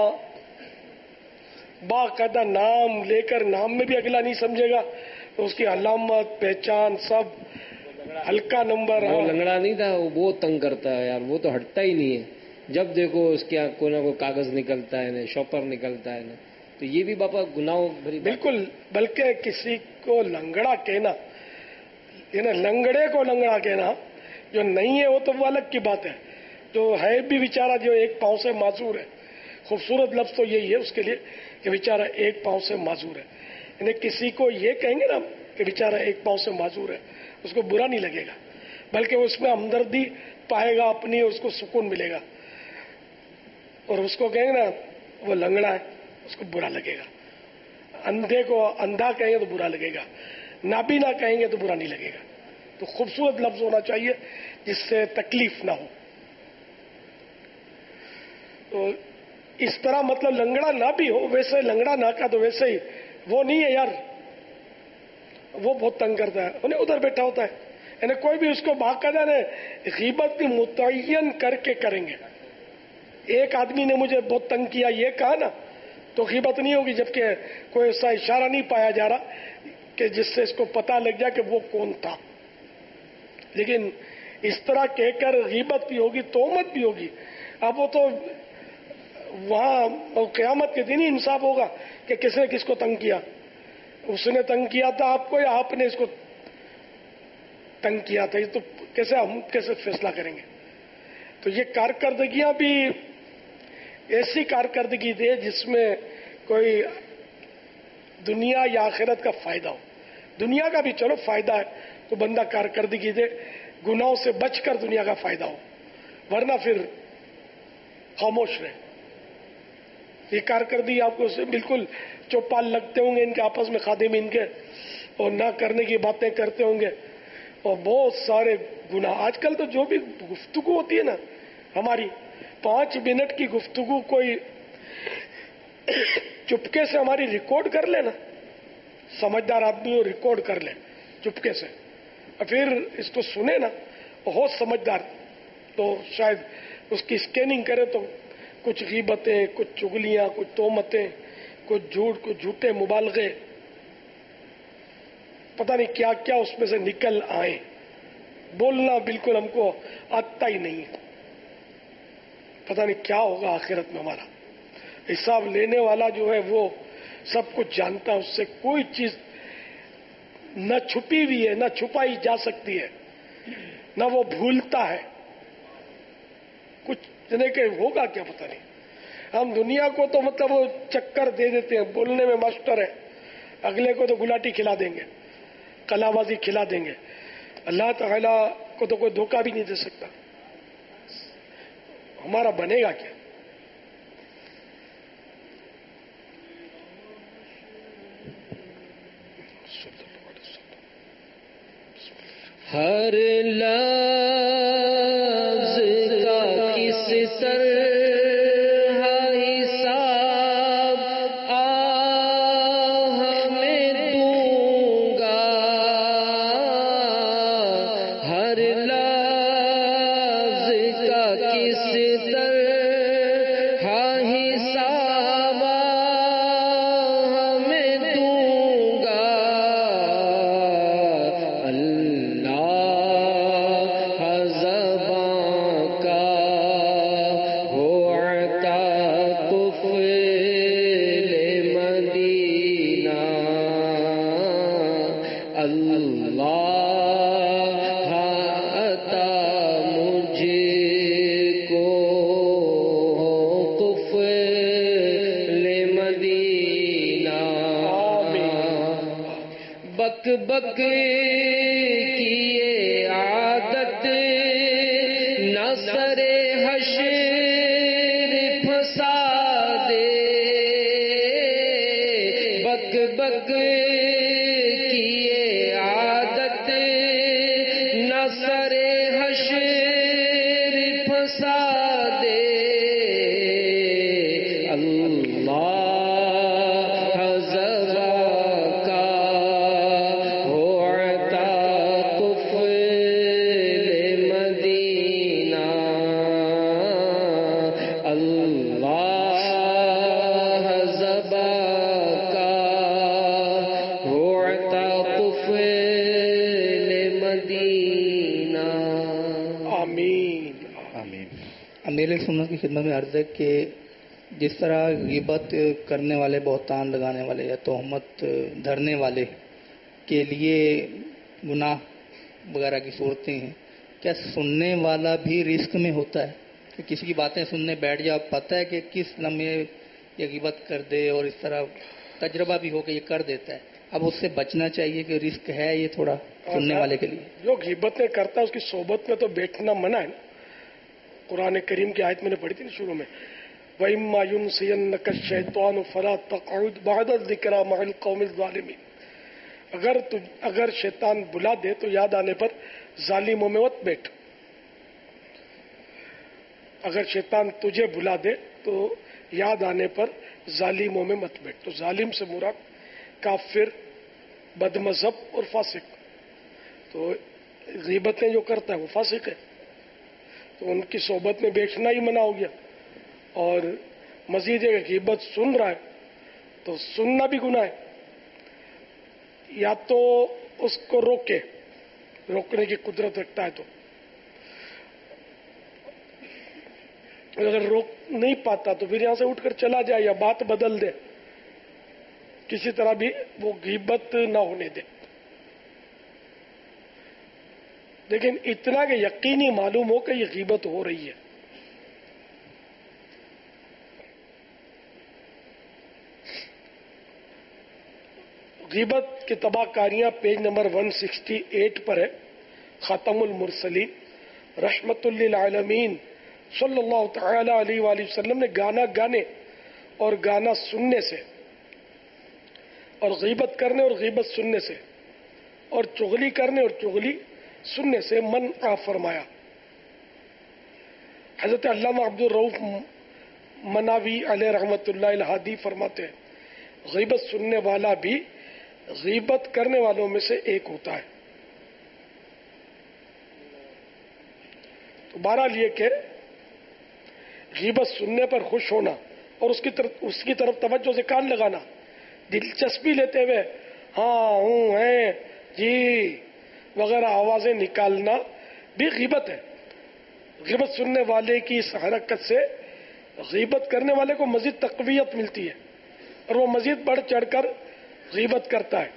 باقاعدہ نام لے کر، نام میں بھی اگلا نہیں سمجھے گا تو اس کی علامت پہچان سب ہلکا نمبر. وہ لنگڑا نہیں تھا، وہ بہت تنگ کرتا ہے یار، وہ تو ہٹتا ہی نہیں ہے، جب دیکھو اس کے کوئی نہ کوئی کاغذ نکلتا ہے نا، شاپر نکلتا ہے نا، تو یہ بھی باپا گناہوں بھری بالکل. بلکہ کسی کو لنگڑا کہنا، یہ نا لنگڑے کو لنگڑا کہنا جو نہیں ہے وہ تو وہ الگ کی بات ہے، جو ہے بھی بیچارہ جو ایک پاؤں سے معذور ہے. خوبصورت لفظ تو یہی ہے اس کے لیے کہ بیچارہ ایک پاؤں سے معذور ہے. یعنی کسی کو یہ کہیں گے نا کہ بیچارہ ایک پاؤں سے معذور ہے، اس کو برا نہیں لگے گا، بلکہ اس میں ہمدردی پائے گا اپنی، اور اس کو سکون ملے گا. اور اس کو کہیں گے نا وہ لنگڑا ہے، اس کو برا لگے گا. اندھے کو اندھا کہیں گے تو برا لگے گا، نابینا کہیں گے تو برا نہیں لگے گا. تو خوبصورت لفظ ہونا چاہیے جس سے تکلیف نہ ہو. تو اس طرح مطلب لنگڑا نہ بھی ہو، ویسے لنگڑا نہ کا تو ویسے ہی وہ نہیں ہے یار، وہ بہت تنگ کرتا ہے، انہیں ادھر بیٹھا ہوتا ہے. یعنی کوئی بھی اس کو باقاعدہ نے غیبت کی متعین کر کے کریں گے. ایک آدمی نے مجھے بہت تنگ کیا یہ کہا نا تو غیبت نہیں ہوگی، جبکہ کوئی ایسا اشارہ نہیں پایا جا رہا کہ جس سے اس کو پتا لگ جائے کہ وہ کون تھا. لیکن اس طرح کہہ کر غیبت بھی ہوگی، تہمت بھی ہوگی. اب وہ تو وہاں قیامت کے دن ہی انصاف ہوگا کہ کس نے کس کو تنگ کیا. اس نے تنگ کیا تھا آپ کو یا آپ نے اس کو تنگ کیا تھا؟ یہ تو کیسے ہم کیسے فیصلہ کریں گے؟ تو یہ کارکردگیاں بھی ایسی کارکردگی دے جس میں کوئی دنیا یا آخرت کا فائدہ ہو. دنیا کا بھی چلو فائدہ ہے تو بندہ کارکردگی دے، گناہوں سے بچ کر دنیا کا فائدہ ہو، ورنہ پھر خاموش رہے. یہ کارکردگی آپ کو بالکل چوپال لگتے ہوں گے ان کے آپس میں خادمین کے، اور نہ کرنے کی باتیں کرتے ہوں گے، اور بہت سارے گناہ. آج کل تو جو بھی گفتگو ہوتی ہے نا ہماری، پانچ منٹ کی گفتگو کوئی چپکے سے ہماری ریکارڈ کر لے نا، سمجھدار آدمی وہ ریکارڈ کر لے چپکے سے، اور پھر اس کو سنے نا بہت سمجھدار، تو شاید اس کی اسکیننگ کرے تو کچھ غیبتیں، کچھ چغلیاں، کچھ تہمتیں، کچھ جھوٹ، کچھ جھوٹے مبالغے، پتہ نہیں کیا کیا اس میں سے نکل آئے. بولنا بالکل ہم کو آتا ہی نہیں، پتہ نہیں کیا ہوگا آخرت میں. ہمارا حساب لینے والا جو ہے وہ سب کچھ جانتا ہے، اس سے کوئی چیز نہ چھپی ہوئی ہے نہ چھپائی جا سکتی ہے، نہ وہ بھولتا ہے کچھ نہیں کہ ہوگا کیا پتہ نہیں. ہم دنیا کو تو مطلب وہ چکر دے دیتے ہیں، بولنے میں ماسٹر ہے، اگلے کو تو گلاٹی کھلا دیں گے، کلا بازی کھلا دیں گے. اللہ تعالیٰ کو تو کوئی دھوکہ بھی نہیں دے سکتا. ہمارا بنے گا کیا؟ ہر لفظ کا کس طرح حساب آہ میں دوں گا، ہر لفظ کا کس طرح حساب آہ میں دوں گا. بک بک کی یہ عادت نہ سرے حشر پھنسا دے، بک بک کی یہ نہ سرے حشر پھنسا دے امیر سنت کی خدمت میں عرض ہے کہ جس طرح غیبت کرنے والے، بہتان لگانے والے یا تہمت دھرنے والے کے لیے گناہ وغیرہ کی صورتیں ہیں، کیا سننے والا بھی رزق میں ہوتا ہے کہ کسی کی باتیں سننے بیٹھ جائے، پتہ ہے کہ کس لمحے یہ غیبت کر دے اور اس طرح تجربہ بھی ہو کہ یہ کر دیتا ہے، اب اس سے بچنا چاہیے کہ رزق ہے یہ تھوڑا سننے والے کے لیے؟ جو غیبتیں کرتا ہے اس کی صحبت میں تو بیٹھنا منع ہے نا. قرآن کریم کی آیت میں نے پڑھی تھی نا شروع میں، وَإِمَّا يُنْسِيَنَّكَ الشَّيْطَانُ فَلَا تَقْعُدْ بَعْدَ الذِّكْرَىٰ مَعَ الْقَوْمِ الظَّالِمِينَ. اگر اگر شیطان بلا دے تو یاد آنے پر ظالموں میں مت بیٹھ. اگر شیطان تجھے بلا دے تو یاد آنے پر ظالموں میں مت بیٹھ. تو ظالم سے مراد کافر، بد مذہب اور فاسق. تو غیبتیں جو کرتا ہے وہ فاسق ہے، تو ان کی صحبت میں بیٹھنا ہی منع ہو گیا. اور مزید ایک غیبت سن رہا ہے تو سننا بھی گناہ ہے. یا تو اس کو روکے، روکنے کی قدرت رکھتا ہے تو، اگر روک نہیں پاتا تو پھر یہاں سے اٹھ کر چلا جائے یا بات بدل دے، کسی طرح بھی وہ غیبت نہ ہونے دے. لیکن اتنا کہ یقینی معلوم ہو کہ یہ غیبت ہو رہی ہے. غیبت کی تباہ کاریاں پیج نمبر ایک سو اڑسٹھ پر ہے. خاتم المرسلین رحمت للعالمین صلی اللہ تعالی علیہ وآلہ وسلم نے گانا گانے اور گانا سننے سے اور غیبت کرنے اور غیبت سننے سے اور چغلی کرنے اور چغلی سننے سے منع فرمایا. حضرت علامہ عبد الرؤف مناوی علیہ رحمت اللہ الہادی فرماتے ہیں غیبت سننے والا بھی غیبت کرنے والوں میں سے ایک ہوتا ہے. تو بہرحال یہ کہ غیبت سننے پر خوش ہونا اور اس کی طرف اس کی طرف توجہ سے کان لگانا، دلچسپی لیتے ہوئے ہاں ہوں ہیں جی وغیرہ آوازیں نکالنا بھی غیبت ہے. غیبت سننے والے کی اس حرکت سے غیبت کرنے والے کو مزید تقویت ملتی ہے اور وہ مزید بڑھ چڑھ کر غیبت کرتا ہے.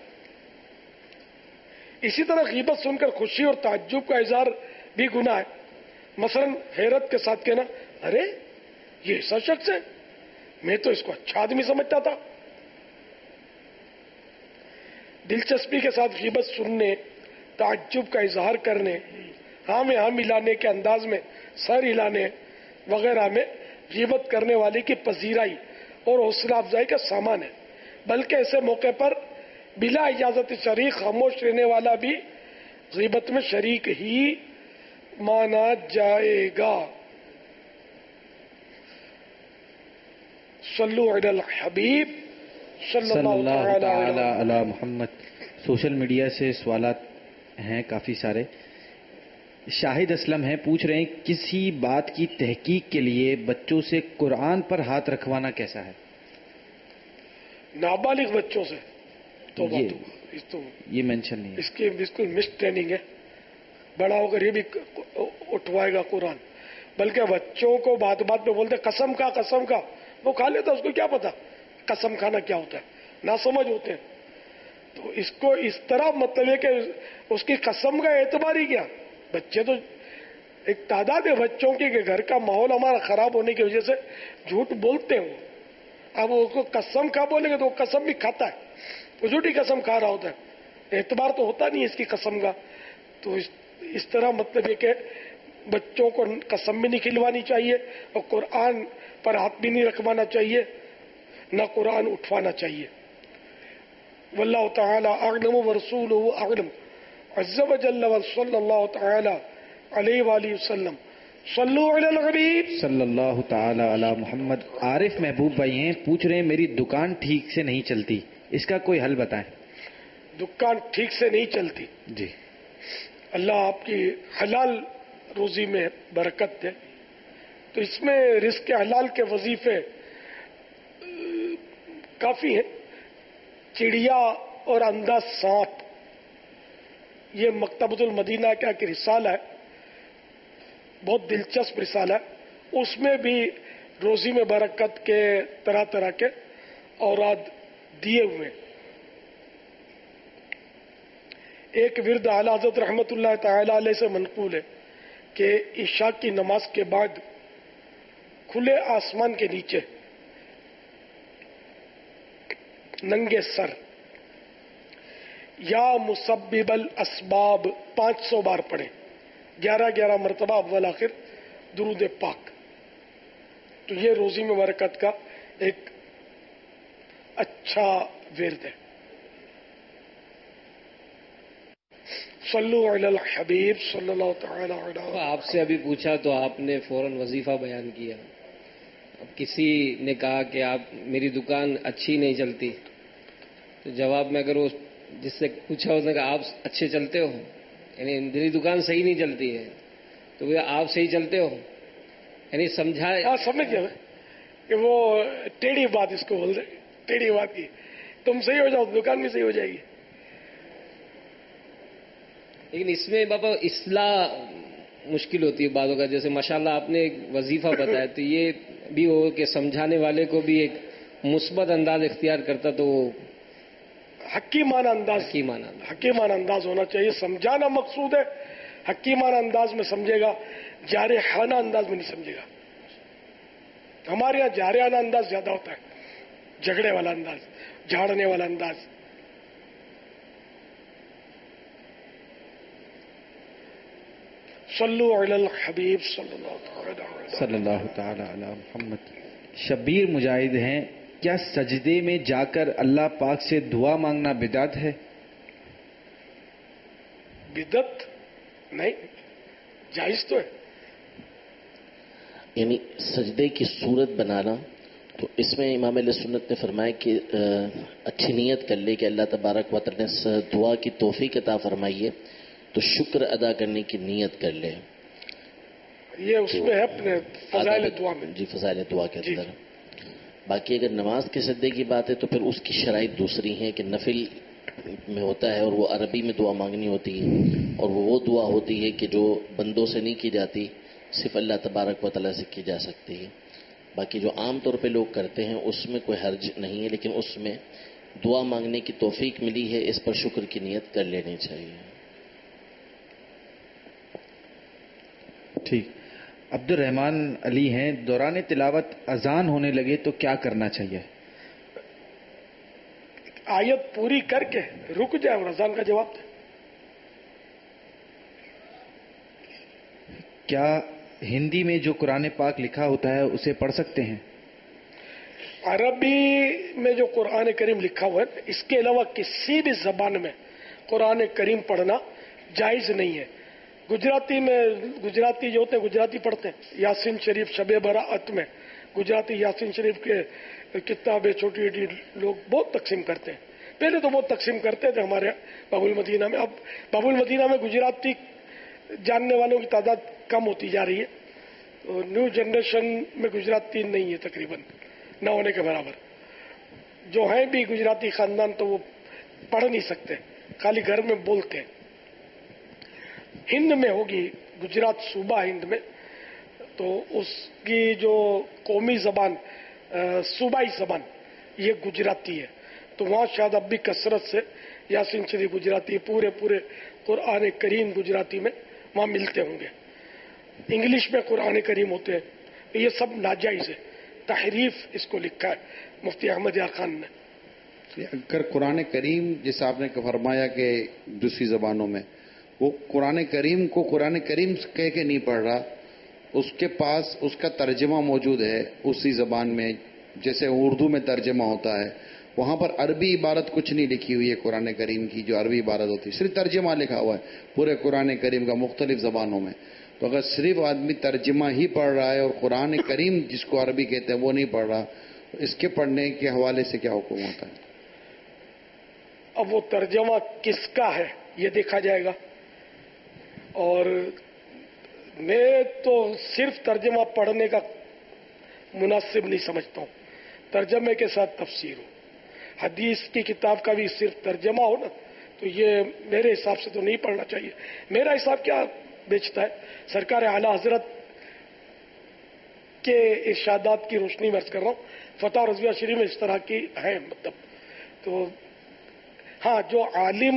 اسی طرح غیبت سن کر خوشی اور تعجب کا اظہار بھی گناہ ہے. مثلا حیرت کے ساتھ کہنا ارے یہ ایسا شخص ہے، میں تو اس کو اچھا آدمی سمجھتا تھا. دلچسپی کے ساتھ غیبت سننے، تعجب کا اظہار کرنے، ہاں میں ہاں ملانے کے انداز میں سر ہلانے وغیرہ میں غیبت کرنے والے کی پذیرائی اور حوصلہ افزائی کا سامان ہے. بلکہ ایسے موقع پر بلا اجازت شریک خاموش رہنے والا بھی غیبت میں شریک ہی مانا جائے گا. صلو علی الحبیب صلی اللہ تعالی علی محمد. سوشل میڈیا سے سوالات ہیں کافی سارے. شاہد اسلم ہیں، پوچھ رہے ہیں کسی بات کی تحقیق کے لیے بچوں سے قرآن پر ہاتھ رکھوانا کیسا ہے؟ نابالغ بچوں سے تو یہ, تو یہ مینشن نہیں ہے. اس کی بالکل مس ٹریننگ ہے. بڑا ہو کر یہ بھی اٹھوائے گا قرآن. بلکہ بچوں کو بات بات پہ بولتے قسم کا قسم کا، وہ کھا لیتا، اس کو کیا پتا قسم کھانا کیا ہوتا ہے، نہ سمجھ ہوتے ہیں. تو اس کو اس طرح مطلب ہے کہ اس کی قسم کا اعتبار ہی کیا. بچے تو ایک تعداد ہے بچوں کی کہ گھر کا ماحول ہمارا خراب ہونے کی وجہ سے جھوٹ بولتے ہیں. اب اس کو قسم کھا بولیں گے تو وہ قسم بھی کھاتا ہے، وہ جھوٹی قسم کھا رہا ہوتا ہے، اعتبار تو ہوتا نہیں اس کی قسم کا. تو اس, اس طرح مطلب ہے کہ بچوں کو قسم بھی نہیں کھلوانی چاہیے اور قرآن پر ہاتھ بھی نہیں رکھوانا چاہیے، نہ قرآن اٹھوانا چاہیے. واللہ تعالی اعلم ورسولہ اعلم. عز و جل و صلی اللہ تعالی علیہ وآلہ وسلم صلو علی الحبیب صلی اللہ تعالی علی محمد. عارف محبوب بھائی ہیں, پوچھ رہے ہیں میری دکان ٹھیک سے نہیں چلتی, اس کا کوئی حل بتائیں. دکان ٹھیک سے نہیں چلتی, جی اللہ آپ کی حلال روزی میں برکت دے. تو اس میں رزق حلال کے وظیفے کافی ہیں. چڑیا اور اندھا سانپ, یہ مکتبۃ المدینہ کا ایک رسالہ ہے, بہت دلچسپ رسالہ ہے. اس میں بھی روزی میں برکت کے طرح طرح کے اوراد دیے ہوئے. ایک ورد اعلی حضرت رحمت اللہ تعالی علیہ سے منقول ہے کہ عشاء کی نماز کے بعد کھلے آسمان کے نیچے ننگے سر یا مسبب الاسباب پانچ سو بار پڑھیں, گیارہ گیارہ مرتبہ اول آخر درود پاک. تو یہ روزی میں برکت کا ایک اچھا ورد ہے. صلو علی الحبیب صلی اللہ تعالی علیہ. آپ سے ابھی پوچھا تو آپ نے فوراً وظیفہ بیان کیا. اب کسی نے کہا کہ آپ میری دکان اچھی نہیں چلتی, تو جواب میں اگر وہ جس سے پوچھا اس نے کہا آپ اچھے چلتے ہو, یعنی میری دکان صحیح نہیں چلتی ہے, تو وہ آپ صحیح چلتے ہو, یعنی سمجھا. ہاں سمجھ گیا میں کہ وہ ٹیڑھی بات اس کو بول رہے, ٹیڑھی بات کی, تم صحیح ہو جاؤ دکان بھی صحیح ہو جائے گی. لیکن اس میں بابا اصلاح مشکل ہوتی ہے بعضوں کا. جیسے ماشاءاللہ آپ نے ایک وظیفہ بتایا, تو یہ بھی ہو کہ سمجھانے والے کو بھی ایک مثبت انداز اختیار کرتا, تو وہ حکیمانہ انداز حکیمانہ حکیمانہ انداز ہونا چاہیے. سمجھانا مقصود ہے, حکیمانہ انداز میں سمجھے گا, جارحانہ انداز میں نہیں سمجھے گا. ہمارے یہاں جارحانہ انداز زیادہ ہوتا ہے, جھگڑے والا انداز, جھاڑنے والا انداز. صلو علی الحبیب صلی اللہ صلی اللہ تعالی علی محمد. شبیر مجاہد ہیں, کیا سجدے میں جا کر اللہ پاک سے دعا مانگنا بدعت ہے؟ بدعت نہیں, جائز تو ہے. یعنی سجدے کی صورت بنانا, تو اس میں امام علیہ سنت نے فرمایا کہ اچھی نیت کر لے کہ اللہ تبارک و تعالی نے دعا کی توفیق عطا فرمائی ہے, تو شکر ادا کرنے کی نیت کر لے. یہ اس میں ہے اپنے فضائل دعا میں. جی فضائل دعا کے اندر. باقی اگر نماز کے سجدے کی بات ہے تو پھر اس کی شرائط دوسری ہیں کہ نفل میں ہوتا ہے اور وہ عربی میں دعا مانگنی ہوتی ہے, اور وہ وہ دعا ہوتی ہے کہ جو بندوں سے نہیں کی جاتی, صرف اللہ تبارک و تعالیٰ سے کی جا سکتی ہے. باقی جو عام طور پہ لوگ کرتے ہیں اس میں کوئی حرج نہیں ہے, لیکن اس میں دعا مانگنے کی توفیق ملی ہے, اس پر شکر کی نیت کر لینی چاہیے. ٹھیک. عبد الرحمن علی ہیں, دوران تلاوت اذان ہونے لگے تو کیا کرنا چاہیے؟ آیت پوری کر کے رک جائے اور اذان کا جواب دے. کیا ہندی میں جو قرآن پاک لکھا ہوتا ہے اسے پڑھ سکتے ہیں؟ عربی میں جو قرآن کریم لکھا ہوا ہے, اس کے علاوہ کسی بھی زبان میں قرآن کریم پڑھنا جائز نہیں ہے. گجراتی میں گجراتی جو ہوتے ہیں گجراتی پڑھتے ہیں, یاسین شریف شب براعت میں گجراتی یاسین شریف کے کتابیں چھوٹی چھوٹی لوگ بہت تقسیم کرتے ہیں. پہلے تو بہت تقسیم کرتے تھے ہمارے باب المدینہ میں. اب باب المدینہ میں گجراتی جاننے والوں کی تعداد کم ہوتی جا رہی ہے. تو نیو جنریشن میں گجراتی نہیں ہے, تقریباً نہ ہونے کے برابر. جو ہیں بھی گجراتی خاندان تو وہ پڑھ نہیں سکتے, خالی گھر میں بولتے ہیں. ہند میں ہوگی, گجرات صوبہ ہند میں, تو اس کی جو قومی زبان صوبائی زبان یہ گجراتی ہے. تو وہاں شاید اب بھی کثرت سے یاسین شریف گجراتی, پورے پورے قرآن کریم گجراتی میں وہاں ملتے ہوں گے. انگلش میں قرآن کریم ہوتے ہیں. یہ سب ناجائز ہے, تحریف اس کو لکھا ہے مفتی احمد یار خان نے. اگر قرآن کریم جیسا آپ نے فرمایا کہ دوسری زبانوں میں, وہ قرآن کریم کو قرآن کریم کہہ کے نہیں پڑھ رہا, اس کے پاس اس کا ترجمہ موجود ہے اسی زبان میں, جیسے اردو میں ترجمہ ہوتا ہے وہاں پر عربی عبارت کچھ نہیں لکھی ہوئی ہے قرآن کریم کی جو عربی عبارت ہوتی ہے، صرف ترجمہ لکھا ہوا ہے پورے قرآن کریم کا مختلف زبانوں میں. تو اگر صرف آدمی ترجمہ ہی پڑھ رہا ہے اور قرآن کریم جس کو عربی کہتے ہیں وہ نہیں پڑھ رہا، اس کے پڑھنے کے حوالے سے کیا حکم ہوتا ہے؟ اب وہ ترجمہ کس کا ہے یہ دیکھا جائے گا، اور میں تو صرف ترجمہ پڑھنے کا مناسب نہیں سمجھتا ہوں. ترجمے کے ساتھ تفسیر ہو. حدیث کی کتاب کا بھی صرف ترجمہ ہو نا تو یہ میرے حساب سے تو نہیں پڑھنا چاہیے. میرا حساب کیا بیچتا ہے، سرکار اعلی حضرت کے ارشادات کی روشنی میں عرض کر رہا ہوں. فتح رضویہ شریف میں اس طرح کی ہے مطلب. تو ہاں جو عالم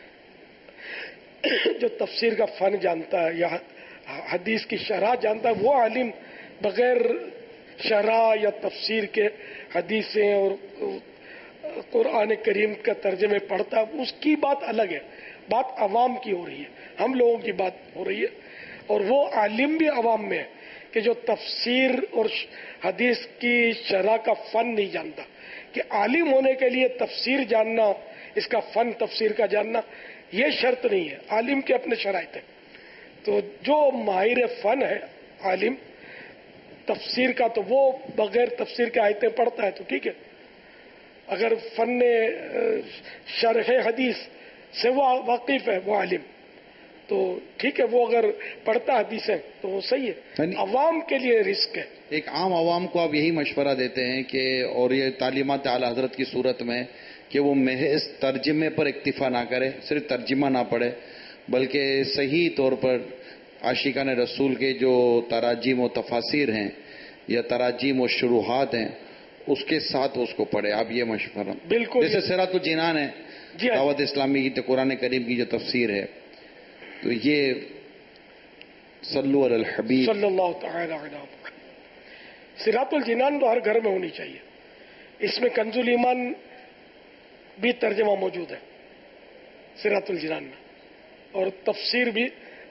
جو تفسیر کا فن جانتا ہے یا حدیث کی شرح جانتا ہے، وہ عالم بغیر شرح یا تفسیر کے حدیثیں اور قرآن کریم کا ترجمے پڑھتا ہے، اس کی بات الگ ہے. بات عوام کی ہو رہی ہے، ہم لوگوں کی بات ہو رہی ہے. اور وہ عالم بھی عوام میں ہے کہ جو تفسیر اور حدیث کی شرح کا فن نہیں جانتا. کہ عالم ہونے کے لیے تفسیر جاننا، اس کا فن تفسیر کا جاننا یہ شرط نہیں ہے، عالم کے اپنے شرائط ہیں. تو جو ماہر فن ہے عالم تفسیر کا، تو وہ بغیر تفسیر کے آیتیں پڑھتا ہے تو ٹھیک ہے. اگر فن شرح حدیث سے وہ واقف ہے وہ عالم تو ٹھیک ہے، وہ اگر پڑھتا حدیثیں تو وہ صحیح ہے. عوام کے لیے رسک ہے. ایک عام عوام کو آپ یہی مشورہ دیتے ہیں کہ، اور یہ تعلیمات اعلی حضرت کی صورت میں، کہ وہ محض ترجمے پر اکتفا نہ کرے، صرف ترجمہ نہ پڑھے، بلکہ صحیح طور پر عاشقان رسول کے جو تراجیم و تفاسیر ہیں یا تراجیم و شروحات ہیں اس کے ساتھ اس کو پڑھے. آپ یہ مشورہ بالکل جیسے سیرات الجنان ہے دعوت اسلامی کی قرآن کریم کی جو تفسیر ہے، تو یہ صلو علی الحبیب صلی اللہ تعالی علی محمد. سیرات الجنان تو ہر گھر میں ہونی چاہیے. اس میں کنز الایمان بھی ترجمہ موجود ہے سیرات الجنان میں، اور تفسیر بھی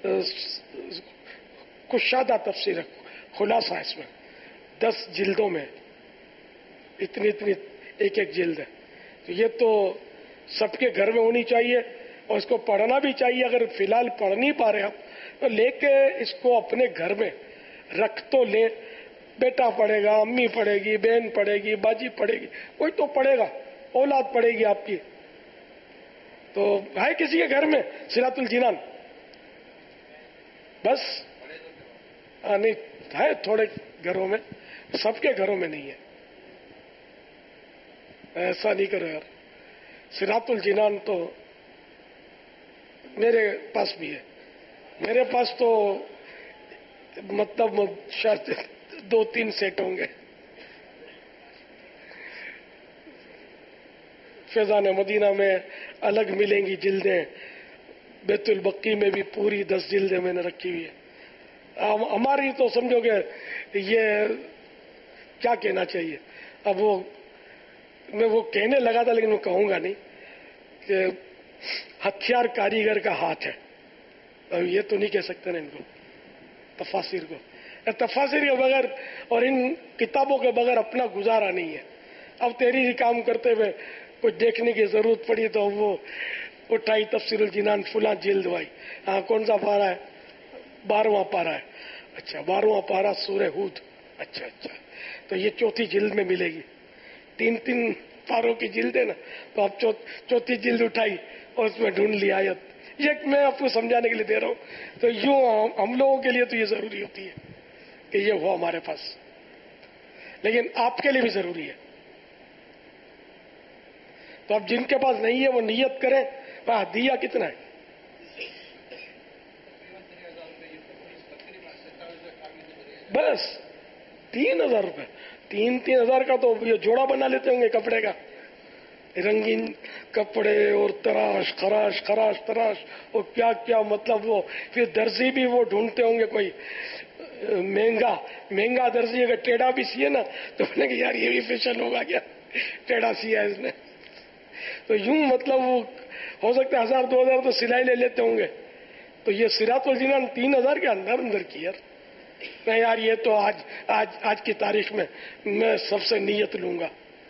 کشادہ تفسیر ہے، خلاصہ اس میں دس جلدوں میں اتنی اتنی ایک ایک جلد ہے. تو یہ تو سب کے گھر میں ہونی چاہیے اور اس کو پڑھنا بھی چاہیے. اگر فی الحال پڑھ نہیں پا رہے آپ تو لے کے اس کو اپنے گھر میں رکھ تو لے. بیٹا پڑھے گا، امی پڑھے گی، بہن پڑھے گی، باجی پڑھے گی، کوئی تو پڑھے گا، اولاد پڑھے گی آپ کی. تو ہے کسی کے گھر میں سیرات الجنان؟ بس نہیں ہے تھوڑے گھروں میں، سب کے گھروں میں نہیں ہے. ایسا نہیں کرو یار. سیرات الجنان تو میرے پاس بھی ہے. میرے پاس تو مطلب شاید دو تین سیٹ ہوں گے. فیضان مدینہ میں الگ ملیں گی جلدیں، بیت البقی میں بھی پوری دس جلدیں میں نے رکھی ہوئی ہے. ہماری تو سمجھو کہ یہ کیا کہنا چاہیے. اب وہ میں وہ کہنے لگا تھا لیکن میں کہوں گا نہیں کہ ہتھیار کاریگر کا ہاتھ ہے. اب یہ تو نہیں کہہ سکتے نا ان کو، تفاسیر کو. تفاسیر کے بغیر اور ان کتابوں کے بغیر اپنا گزارا نہیں ہے. اب تحریری ہی کام کرتے ہوئے کچھ دیکھنے کی ضرورت پڑی تو وہ اٹھائی تفسیر الجنان فلاں جلد وائی. ہاں کون سا پارا ہے؟ بارہواں پارا ہے. اچھا بارہواں پارا سورہ ہود. اچھا اچھا تو یہ چوتھی جلد میں ملے گی. تین تین پاروں کی جلد ہے نا، تو اب چوتھی جلد اٹھائی اور اس میں ڈھونڈ لی آیت. یہ میں آپ کو سمجھانے کے لیے دے رہا ہوں. تو یوں ہم لوگوں کے لیے تو یہ ضروری ہوتی ہے کہ یہ ہو ہمارے پاس، لیکن آپ کے لیے بھی ضروری ہے. تو اب جن کے پاس نہیں ہے وہ نیت کریں. وہ دیا کتنا ہے؟ بس تین ہزار روپے. تین تین ہزار کا تو یہ جوڑا بنا لیتے ہوں گے کپڑے کا. رنگین کپڑے اور تراش خراش خراش تراش اور کیا کیا مطلب. وہ پھر درزی بھی وہ ڈھونڈتے ہوں گے کوئی مہنگا مہنگا درزی. اگر ٹیڑھا بھی سیے نا تو انہوں نے کہ یار یہ بھی فیشن ہوگا کیا، ٹیڑھا سیا اس نے. تو یوں مطلب وہ ہو سکتا ہے ہزار دو ہزار تو سلائی لے لیتے ہوں گے. تو یہ سیرات الجنان تین ہزار کے اندر اندر کی یار. میں یار یہ تو آج آج آج کی تاریخ میں میں سب سے نیت لوں گا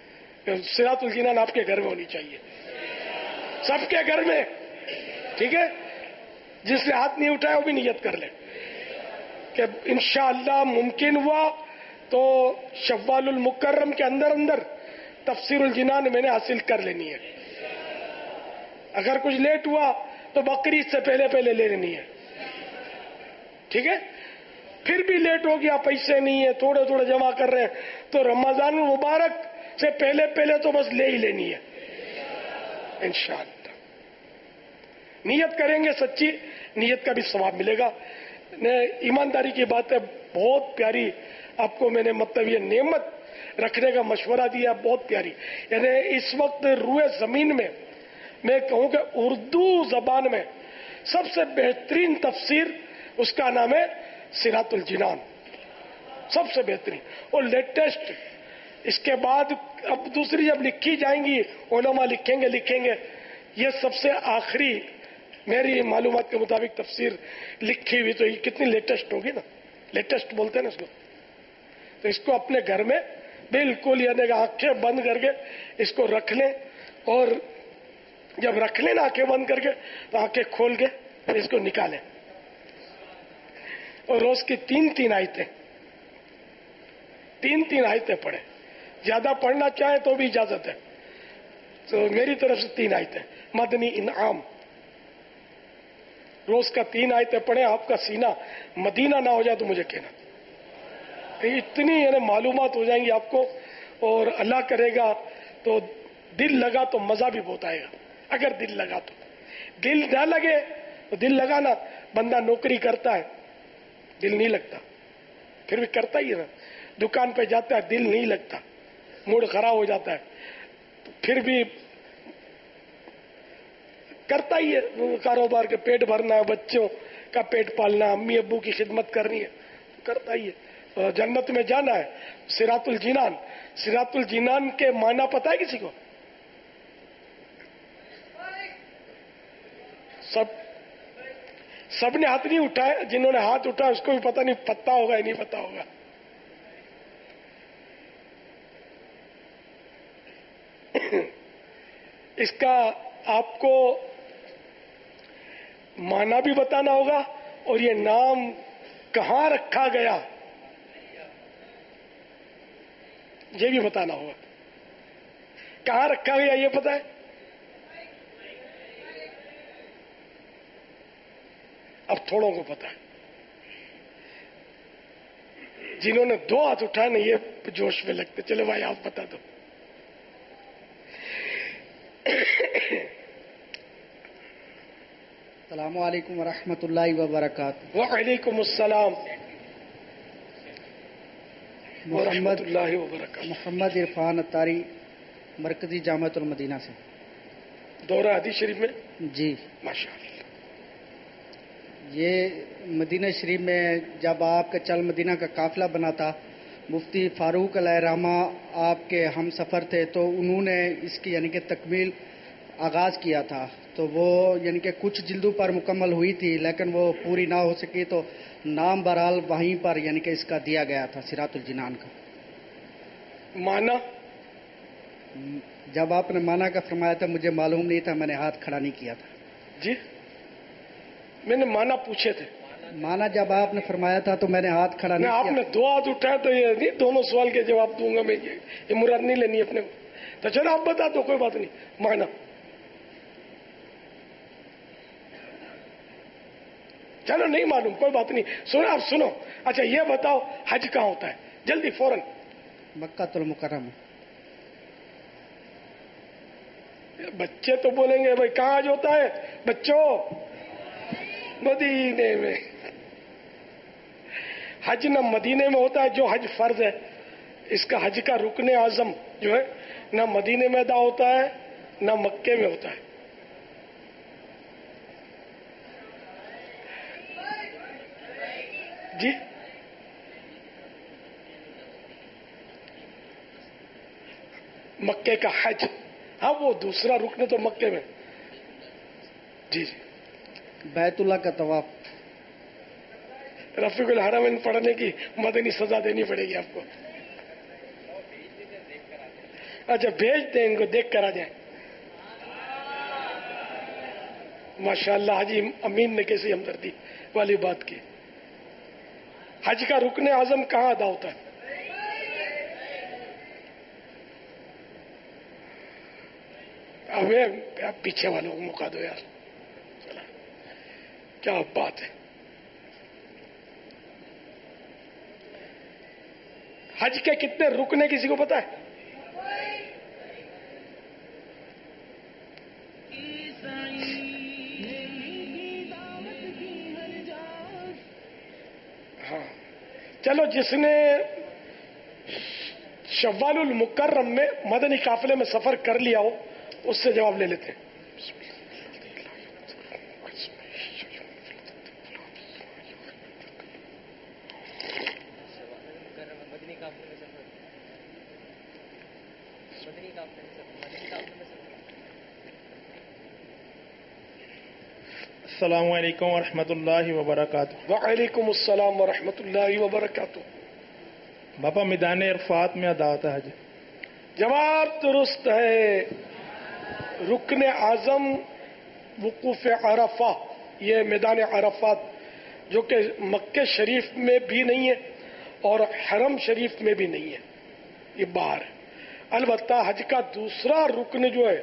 सिरात उल जिनान आपके घर में होनी चाहिए, सबके घर में, ठीक है। जिसने हाथ नहीं उठाया वो भी नियत कर ले कि इंशाअल्लाह मुमकिन हुआ तो शव्वालुल मुकर्रम के अंदर अंदर तफसीरुल जिनान मैंने हासिल कर लेनी है। अगर कुछ लेट हुआ तो बकरीद से पहले पहले ले लेनी है, ठीक है। फिर भी लेट हो गया, पैसे नहीं है, थोड़े थोड़े जमा कर रहे हैं, तो रमजान मुबारक से पहले पहले तो बस ले ही लेनी है इंशाअल्लाह। नियत करेंगे सच्ची, नियत का भी सवाब मिलेगा। ईमानदारी की बात है, बहुत प्यारी आपको मैंने मतलब ये नेमत रखने का मशवरा दिया, बहुत प्यारी। यानी इस वक्त रूए जमीन में मैं कहूं कि उर्दू जबान में सबसे बेहतरीन तफसीर उसका नाम है सिरातुल जिनान, सबसे बेहतरीन और लेटेस्ट। इसके बाद अब दूसरी जब लिखी जाएंगी, उलमा लिखेंगे लिखेंगे ये सबसे आखिरी मेरी मालूमात के मुताबिक तफसीर लिखी हुई, तो ये कितनी लेटेस्ट होगी ना, लेटेस्ट बोलते हैं ना इसको। तो इसको अपने घर में बिल्कुल यानी आंखें बंद करके इसको रख लें, और जब रख लें ना आंखें बंद करके, तो आंखें खोल के फिर इसको निकालें, और रोज की तीन तीन आयतें तीन तीन आयतें पढ़े। ज्यादा पढ़ना चाहे तो भी इजाजत है, तो मेरी तरफ से तीन आयतें मदनी इनाम, रोज का तीन आयतें पढ़े। आपका सीना मदीना ना हो जाए तो मुझे कहना, इतनी यानी मालूमात हो जाएंगी आपको, और अल्लाह करेगा तो दिल लगा तो मजा भी बहुत आएगा। अगर दिल लगा तो, दिल ना लगे तो दिल लगाना, बंदा नौकरी करता है दिल नहीं लगता, फिर भी करता ही है ना। दुकान पे जाता है दिल नहीं लगता, मूड खराब हो जाता है, तो फिर भी करता ही है। कारोबार के पेट भरना है, बच्चों का पेट पालना, अम्मी अब्बू की खिदमत करनी है, तो करता ही है। तो जन्नत में जाना है, सिरातुल जिनान। सिरातुल जिनान के माना पता है किसी को? सब सबने हाथ नहीं उठाए, जिन्होंने हाथ उठाया उसको भी पता नहीं पता होगा या नहीं पता होगा। इसका आपको माना भी बताना होगा, और ये नाम कहां रखा गया ये भी बताना होगा। कहां रखा गया ये पता है? अब थोड़ों को पता है, जिन्होंने दो हाथ उठाए ना ये जोश में लगते। चलो भाई आप बता दो। अस्सलामु अलैकुम वरहमतुल्लाहि वबरकातुहू। वालेकुम अस्सलाम वरहमतुल्लाहि वबरकातुहू। मोहम्मद इरफान अत्तारी, मरकजी जामअतुल मदीना से। दौरा हदीस शरीफ में? जी माशाअल्लाह। ये मदीना शरीफ में जब आपका चल मदीना का काफिला बना था, मुफ्ती फारूक अलैहिर्रहमा आपके हम सफ़र थे, तो उन्होंने इसकी यानी कि तकमील आगाज़ किया था। तो वो यानी कि कुछ जिल्दों पर मुकम्मल हुई थी, लेकिन वो पूरी ना हो सकी, तो नाम बहरहाल वहीं पर यानी कि इसका दिया गया था, सिरातुल जिनान का। माना जब आपने माना का फरमाया था मुझे मालूम नहीं था, मैंने हाथ खड़ा नहीं किया था। जी मैंने माना पूछे थे। माना जब आपने फरमाया था तो मैंने हाथ खड़ा नहीं, नहीं आपने दो हाथ उठाए, तो ये नहीं दोनों सवाल के जवाब दूंगा मैं, ये, ये मुराद नहीं लेनी अपने को। तो चलो आप बता दो, कोई बात नहीं। माना चलो नहीं मालूम, कोई बात नहीं। सुनो आप सुनो। अच्छा ये बताओ हज कहाँ होता है? जल्दी फौरन। मक्कातुल मुकर्रमा। बच्चे तो बोलेंगे भाई कहाँ हज होता है? बच्चों मदीने में। हज न मदीने में होता है जो हज फर्ज है, इसका हज का रुकने आजम जो है न मदीने में अदा होता है न मक्के में होता है। जी मक्के का हज, हाँ वो दूसरा रुकने तो मक्के में। जी जी बैतुल्लाह का तवाफ। रफीकुल हरमैन पढ़ने की मदनी सजा देनी पड़ेगी आपको। اچھا بھیج دیں ان کو، دیکھ کر آ جائیں. ماشاءاللہ حاجی امین نے کیسی ہمدردی والی بات کی. حج کا رکن اعظم کہاں ادا ہوتا ہے؟ ہمیں پیچھے والوں کو موقع دو یار. کیا بات ہے. حج کے کتنے رکن ہیں کسی کو پتا ہے؟ ہاں چلو، جس نے شوال المکرم میں مدنی قافلے میں سفر کر لیا ہو اس سے جواب لے لیتے ہیں. السلام علیکم ورحمۃ اللہ وبرکاتہ. وعلیکم السلام ورحمۃ اللہ وبرکاتہ. باپا میدان عرفات میں ادا ہوتا ہے حج؟ جواب درست ہے. رکن اعظم وقوف عرفہ، یہ میدان عرفات جو کہ مکہ شریف میں بھی نہیں ہے اور حرم شریف میں بھی نہیں ہے، یہ باہر ہے. البتہ حج کا دوسرا رکن جو ہے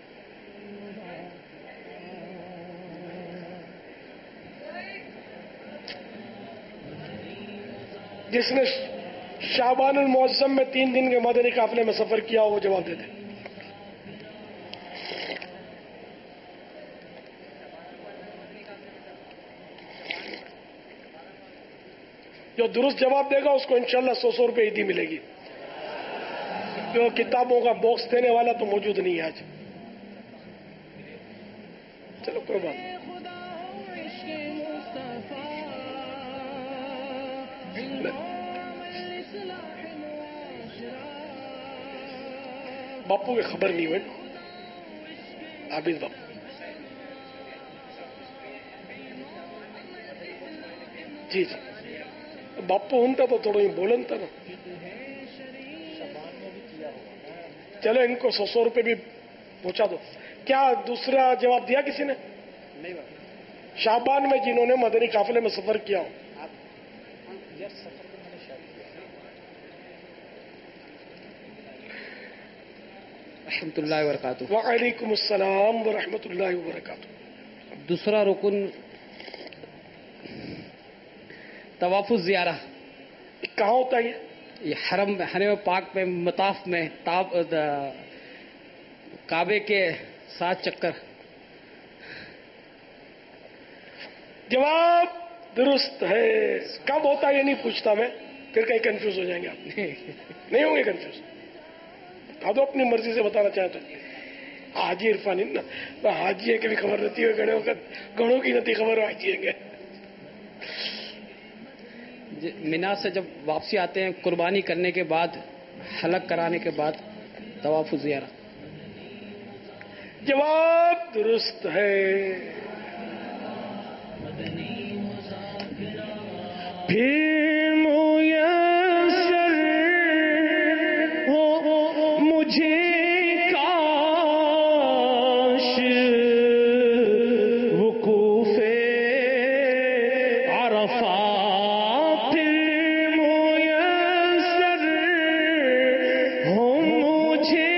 جس نے شعبان المعظم میں تین دن کے مدنی قافلے میں سفر کیا وہ جواب دے دیں. جو درست جواب دے گا اس کو انشاءاللہ سو سو روپے عیدی ملے گی. جو کتابوں کا باکس دینے والا تو موجود نہیں ہے آج. چلو کوئی بات نہیں. باپو کی خبر نہیں ہوئی. عابد باپو جی جی باپو ہوں تو تھوڑا ہی بولن تھا نا. چلو ان کو سو سو روپے بھی پہنچا دو. کیا دوسرا جواب دیا کسی نے؟ شعبان میں جنہوں نے مدنی قافلے میں سفر کیا ہو. رحمۃ اللہ وبرکاتہ. وعلیکم السلام ورحمۃ اللہ وبرکاتہ. دوسرا رکن طواف الزیارہ کہاں ہوتا ہے؟ یہ حرم حرم پاک میں مطاف میں تاب کعبے کے سات چکر. جواب درست ہے. کب ہوتا ہے یہ نہیں پوچھتا میں، پھر کہیں کنفیوز ہو جائیں گے آپ. نہیں ہوں گے کنفیوز. آپ تو اپنی مرضی سے بتانا چاہتے ہیں. حاجی عرفانی نا حاجی ہے کہ بھی خبر رہتی ہے، گھڑے وقت گھڑوں کی نتی خبر حاجی ہے. مینا سے جب واپسی آتے ہیں قربانی کرنے کے بعد، حلق کرانے کے بعد طواف الزیارہ. جواب درست ہے. پھر میسر ہو مجھے کاش وقوف عرفات، پھر میسر ہو مجھے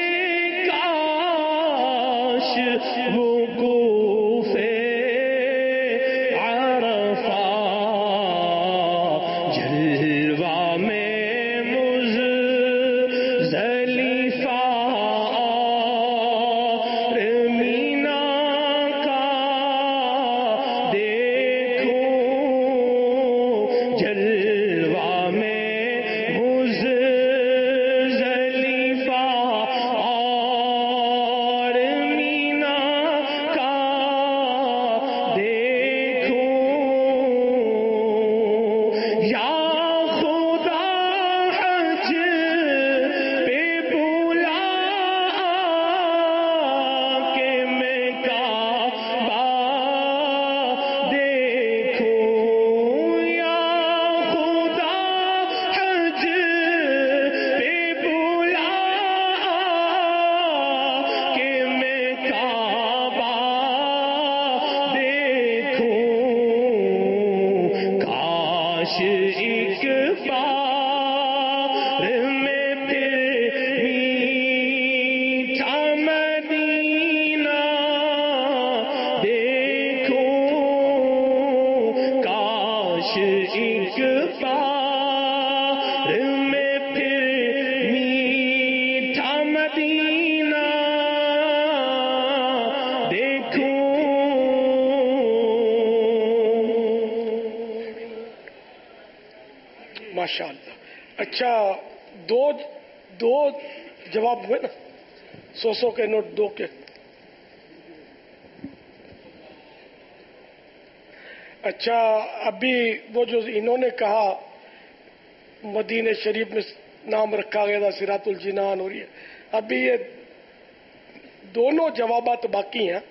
کاش وقوف ماشاء اللہ. اچھا دو دو جواب ہوئے نا, سو سو کے نوٹ دو کے. اچھا ابھی وہ جو انہوں نے کہا مدینہ شریف میں نام رکھا گیا تھا صراط الجنان, اور یہ ابھی یہ دونوں جوابات باقی ہیں.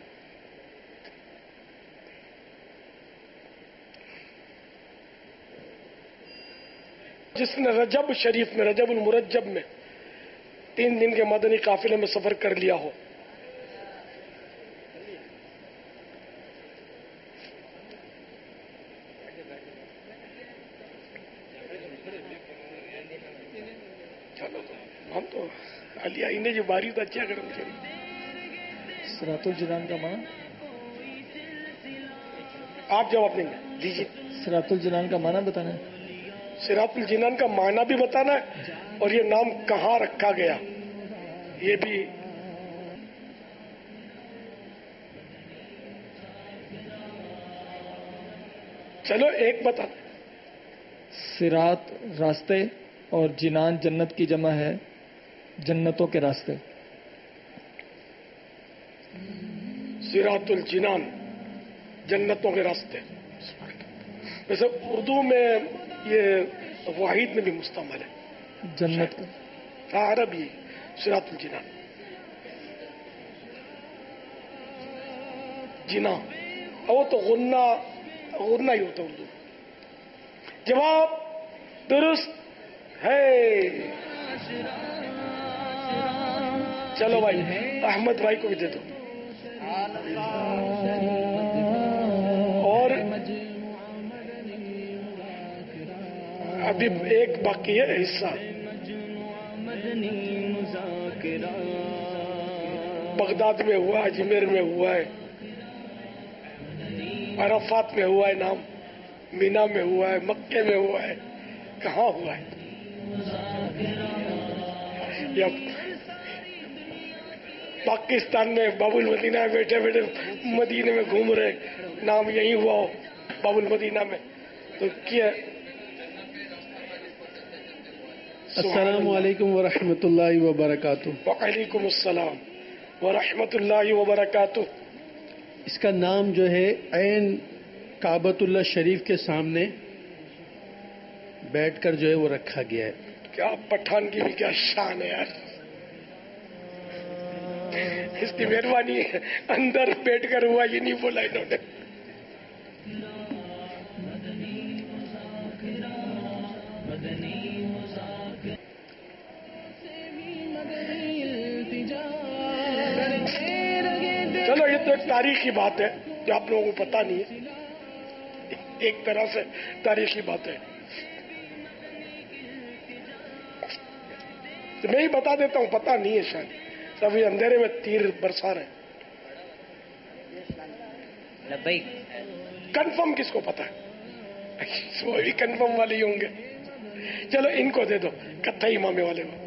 جس نے رجب شریف میں رجب المرجب میں تین دن کے مدنی قافلے میں سفر کر لیا ہو, چلو ہم تو علی انہیں جو باری تو اچھا کرم چاہیے. صراط الجنان کا معنی آپ جواب دیں گے, دیجیے. صراط الجنان کا معنی بتانا ہے. صراط الجنان کا معنی بھی بتانا ہے اور یہ نام کہاں رکھا گیا یہ بھی. چلو ایک بتا. صراط راستے اور جنان جنت کی جمع ہے, جنتوں کے راستے. صراط الجنان جنتوں کے راستے. ویسے اردو میں یہ واحد میں بھی مستعمل ہے جنت کا. عربی صراط الجنان جنا, وہ تو غنہ غنہ ہی ہوتا اردو. جواب درست ہے. چلو بھائی احمد بھائی کو بھی دے دو. اور ابھی ایک باقی ہے حصہ. بغداد میں ہوا, اجمیر میں ہوا ہے, عرفات میں ہوا ہے نام, مینا میں ہوا ہے, مکے میں ہوا ہے, کہاں ہوا ہے؟ یا پاکستان میں باب المدینہ میں بیٹھے بیٹھے مدینے میں گھوم رہے, نام یہی ہوا ہو باب المدینہ میں تو کیا. السلام علیکم ورحمۃ اللہ وبرکاتہ. وعلیکم السلام ورحمۃ اللہ وبرکاتہ. اس کا نام جو ہے عین کعبۃ اللہ شریف کے سامنے بیٹھ کر جو ہے وہ رکھا گیا ہے. کیا پٹھان کی بھی کیا شان ہے یار, اس کی مہربانی ہے. اندر بیٹھ کر ہوا یہ نہیں بولا انہوں نے. چلو یہ تو ایک تاریخی بات ہے جو آپ لوگوں کو پتا نہیں ہے, ایک طرح سے تاریخی بات ہے. تو میں ہی بتا دیتا ہوں, پتا نہیں ہے شاید, سبھی اندھیرے میں تیر برسا رہے. کنفرم کس کو پتا ہے, وہ بھی کنفرم والے ہی ہوں گے. چلو ان کو دے دو, کتھائی امامے والے کو.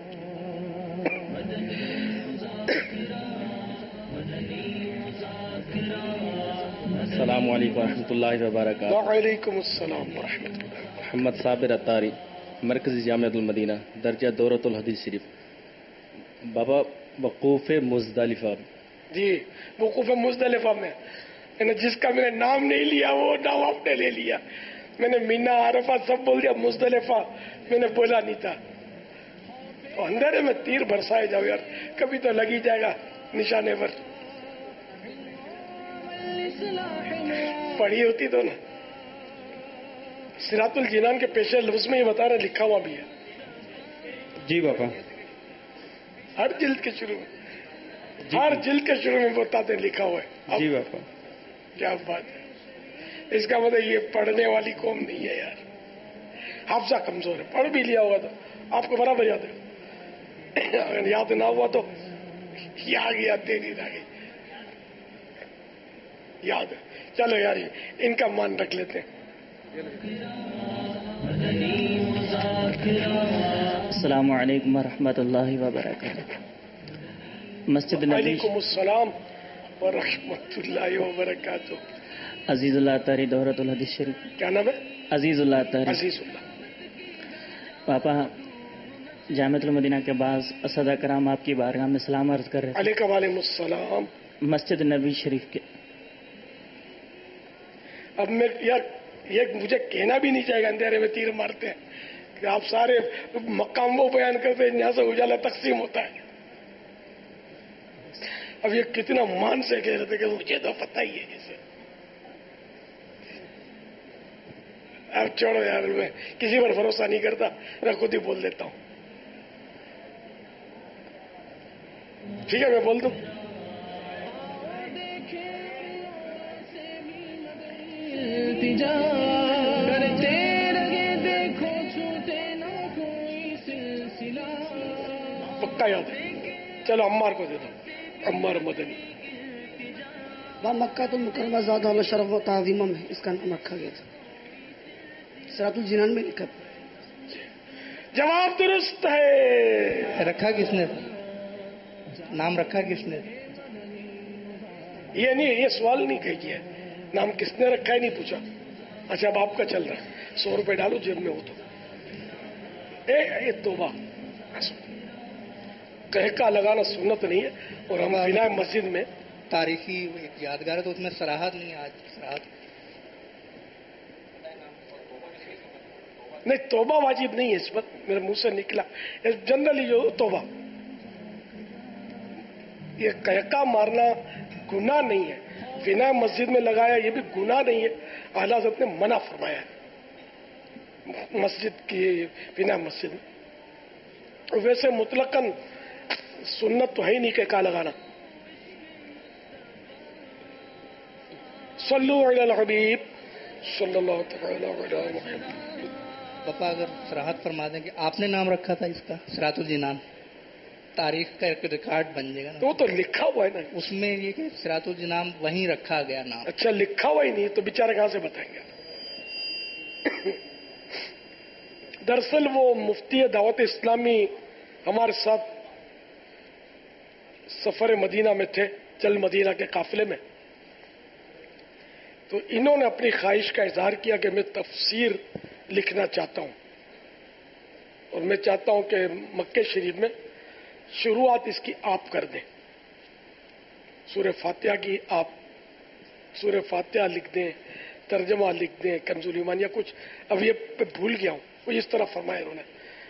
السلام علیکم ورحمۃ اللہ وبرکاتہ. وعلیکم السلام ورحمۃ اللہ. محمد صابر اتاری, مرکزی جامعۃ المدینہ, درجہ دورۃ الحدیث شریف. بابا وقوف مزدلفہ. جی وقوف مزدلفہ میں جس کا میں نے نام نہیں لیا وہ نام آپ نے لے لیا. میں نے مینا عرفہ سب بول دیا, مزدلفہ میں نے بولا نہیں تھا. تو اندھیرے میں تیر برسائے جاؤ یار, کبھی تو لگ ہی جائے گا نشانے پر. پڑھی ہوتی تو نا. صراط الجنان کے پیش لفظ میں ہی بتا رہے, لکھا ہوا بھی ہے. جی باپا, ہر جلد کے شروع میں, ہر جلد کے شروع میں بتاتے لکھا ہوا ہے. جی باپا, کیا بات ہے. اس کا مطلب یہ پڑھنے والی قوم نہیں ہے یار, حافظہ کمزور ہے. پڑھ بھی لیا ہوگا تو آپ کو برابر یاد ہے, اگر یاد نہ ہوا تو یاد گیا تیری رہ گئی یاد ہے. چلو یار ان کا مان رکھ لیتے ہیں. السلام علیکم ورحمۃ اللہ وبرکاتہ. مسجد نبی. وعلیکم السلام ورحمۃ اللہ وبرکاتہ. عزیز اللہ تاری دورۃ الحدیث شریف. کیا نام ہے؟ عزیز اللہ تاری. عزیز اللہ. पापा जामिअतुल मदीना के बाद असद कराम आपकी बारगाह में सलाम अर्ज कर रहे थे। अलैका वालेकुमुस्सलाम। मस्जिद नबी शरीफ के। अब मैं यार ये मुझे कहना भी नहीं चाहिए, अंधेरे में तीर मारते हैं कि आप सारे मकाम वो बयान करते हैं, यहाँ से उजाला तकसीम होता है। अब ये कितना मान से कह रहे थे कि मुझे तो पता ही है जिसे। अब छोड़ो यार, मैं किसी पर भरोसा नहीं करता, मैं खुद ही बोल देता हूँ। ठीक है, मैं बोल दूं। पक्का याद है। चलो अम्मार को दे दो, अम्मार मदनी। वह मक्का तो मुकरमा ज़ादा अल शरफ व ताज़ीम में इसका नाम रखा गया था। सिरातुल जिनान में लिखा। जवाब दुरुस्त है। रखा किसने? नाम रखा किसने? ये नहीं, ये सवाल नहीं कह किया, नाम किसने रखा है नहीं पूछा। अच्छा अब आपका चल रहा है, सौ रुपए डालो जेब में हो तो। ए, ए तोबा, कहका लगाना सुन्नत नहीं है, और हम बिना मस्जिद में तारीखी एक यादगार है तो उसमें सराहत नहीं है। आज सराहत नहीं, तोबा वाजिब नहीं है इस वक्त, मेरे मुंह से निकला जनरली जो तोबा। ये कहका मारना गुनाह नहीं है, बिना मस्जिद में लगाया ये भी गुनाह नहीं है। आला हज़रत ने मना फरमाया है मस्जिद की, बिना मस्जिद में। वैसे मुतलकन सुन्नत तो है ही नहीं कहका लगाना। सल्लु अलल हबीब सल्लल्लाहु तआला अलैहि वसल्लम। पापा अगर सराहत फरमा दें कि आपने नाम रखा था इसका सिरातुल जिनान, तारीख का एक रिकॉर्ड बन जाएगा ना। तो तो लिखा हुआ है ना उसमें, ये कि सिरातुल जिनान वहीं रखा गया नाम। अच्छा लिखा हुआ ही नहीं तो बेचारे कहां से बताएंगे। दरअसल वो मुफ्ती दावत इस्लामी हमारे साथ सफर मदीना में थे, चल मदीना के काफिले में। तो इन्होंने अपनी ख्वाहिश का इजहार किया कि मैं तफसीर लिखना चाहता हूं, और मैं चाहता हूं कि मक्के शरीफ में शुरुआत इसकी आप कर दें, सूरह फातिहा की आप सूरह फातिहा लिख दें, तर्जमा लिख दें, कंजुल ईमान या कुछ। अब ये भूल गया हूं, वो इस तरह फरमाया उन्होंने,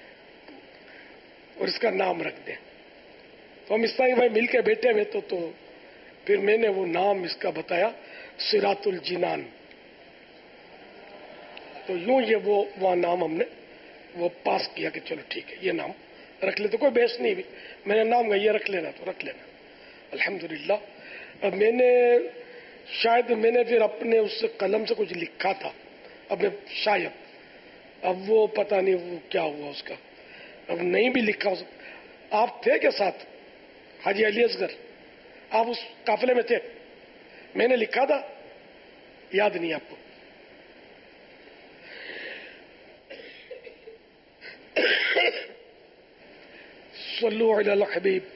और इसका नाम रख दें। तो हम इस तरह भाई मिल के बैठे हुए तो, तो फिर मैंने वो नाम इसका बताया, सिरातुल जिनान। तो यूं ये वो वहां नाम हमने वो पास किया कि चलो ठीक है ये नाम रख ले, तो कोई बहस नहीं भी। मैंने नाम ये रख लेना तो रख लेना, अल्हम्दुलिल्लाह। अब मैंने शायद मैंने फिर अपने उस कलम से कुछ लिखा था, अब मैं शायद, अब वो पता नहीं वो क्या हुआ उसका, अब नहीं भी लिखा हो सकता। आप थे के साथ हाजी अली असगर, आप उस काफिले में थे, मैंने लिखा था, याद नहीं आपको? सल्लु अलल हबीब।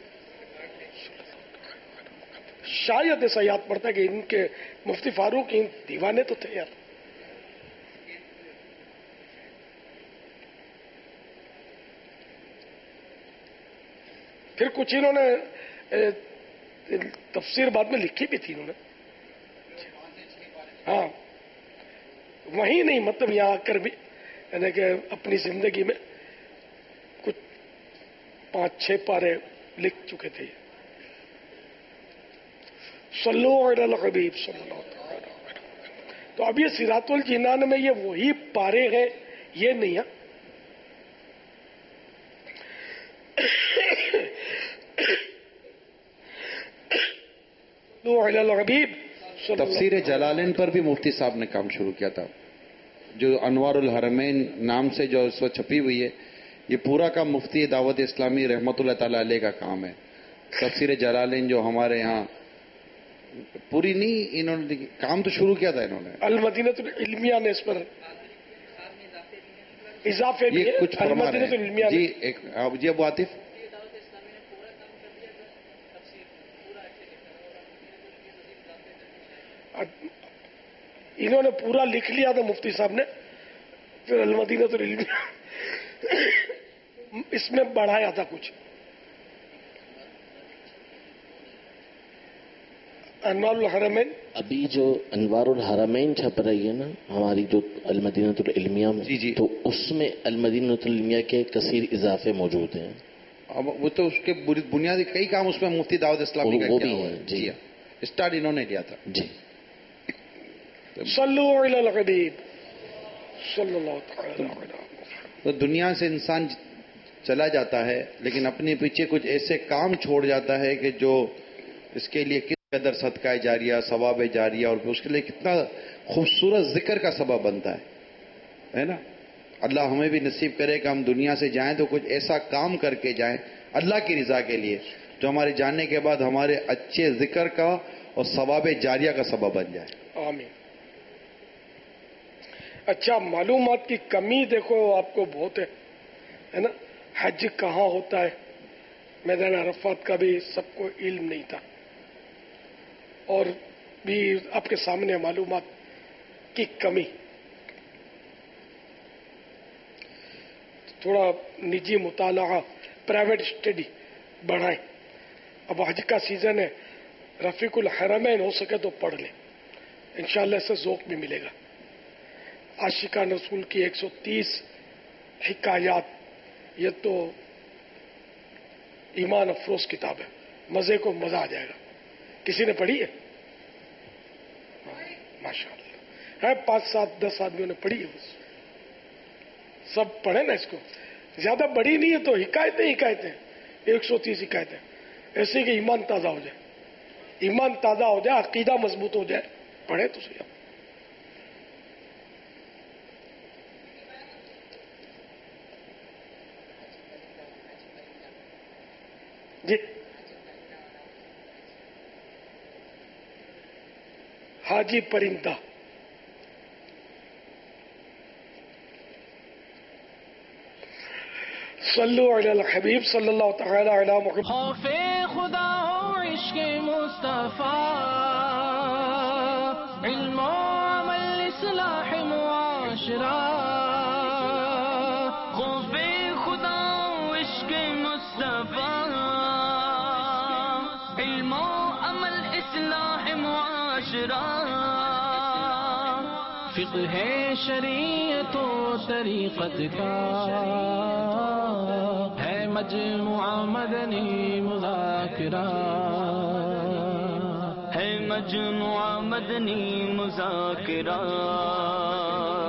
शायद ऐसा याद पड़ता कि इनके मुफ्ती फारूक इन दीवाने तो थे यार। फिर कुछ इन्होंने तफसीर बाद में लिखी भी थी इन्होंने। हाँ वही नहीं, मतलब यहां आकर भी यानी कि अपनी जिंदगी में कुछ पांच छह पारे लिख चुके थे। सल्लु अलल हबीब सल्लल्लाहु अलैहि वसल्लम। तो अब ये सिरातुल जिनान में ये वही पारे हैं, ये नहीं है। तफसीर जलालैन पर भी मुफ्ती साहब ने काम शुरू किया था, जो अनवारुल हरमैन नाम से जो इस वक्त छपी हुई है, ये पूरा काम मुफ्ती दावत इस्लामी रहमतुल्लाह ताला अलैह का काम है। तफसीर जलालैन जो हमारे यहाँ पूरी नहीं, इन्होंने काम तो शुरू किया था इन्होंने। अल मदीनतुल इल्मिया ने इस पर इजाफे भी ये कुछ फरमा रहे हैं जी। एक जी अबू आतिफ, इन्होंने पूरा लिख लिया था मुफ्ती साहब ने, फिर अल मदीनतुल इल्मिया اس میں بڑھایا تھا کچھ. انوار الحرمین ابھی جو انوار الحرمین چھپ رہی ہے نا ہماری جو المدینۃ العلمیہ میں جی جی تو اس میں المدینۃ العلمیہ کے کثیر اضافے موجود ہیں. اب وہ تو اس کے بنیادی کئی کام اس میں مفتی دعوت اسلامی کا وہ کیا بھی ہوا ہیں ہے. جی اسٹارٹ انہوں نے کیا تھا. جی صلو علی الحبیب صلی اللہ تعالی علیہ. تو دنیا سے انسان چلا جاتا ہے لیکن اپنے پیچھے کچھ ایسے کام چھوڑ جاتا ہے کہ جو اس کے لیے کس قدر صدقہ جاریہ ثواب جاریہ اور اس کے لیے کتنا خوبصورت ذکر کا سبب بنتا ہے ہے نا. اللہ ہمیں بھی نصیب کرے کہ ہم دنیا سے جائیں تو کچھ ایسا کام کر کے جائیں اللہ کی رضا کے لیے جو ہمارے جانے کے بعد ہمارے اچھے ذکر کا اور ثواب جاریہ کا سبب بن جائے. آمین. اچھا معلومات کی کمی دیکھو آپ کو بہت ہے نا. حج کہاں ہوتا ہے میدان عرفات کا بھی سب کو علم نہیں تھا اور بھی آپ کے سامنے معلومات کی کمی. تھوڑا نجی مطالعہ پرائیویٹ اسٹڈی بڑھائیں. اب حج کا سیزن ہے رفیق الحرمین ہو سکے تو پڑھ لیں انشاءاللہ اس سے ذوق بھی ملے گا. عاشقان رسول کی ایک سو تیس حکایات یہ تو ایمان افروز کتاب ہے. مزے کو مزہ آ جائے گا. کسی نے پڑھی ہے؟ ماشاء اللہ ہے پانچ سات دس آدمیوں نے پڑھی ہے. سب پڑھے نا اس کو. زیادہ بڑی نہیں ہے تو حکایتیں حکایتیں ایک سو تیس حکایتیں ایسے کہ ایمان تازہ ہو جائے. ایمان تازہ ہو جائے عقیدہ مضبوط ہو جائے پڑھے تو صحیح. جی حاجی پرندہ صلو علی الحبیب صلی اللہ تعالی علی محمد. خوف خدا و عشق مصطفیٰ علم و عمل اصلاح معاشرہ. خوف خدا و عشق مصطفیٰ علم و عمل اصلاح معاشرہ. فقہ شریعت و طریقت کا ہے مجموعہ مدنی مذاکرہ. ہے مجموعہ مدنی مذاکرہ.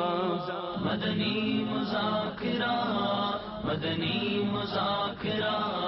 مدنی مذاکرہ مدنی مذاکرہ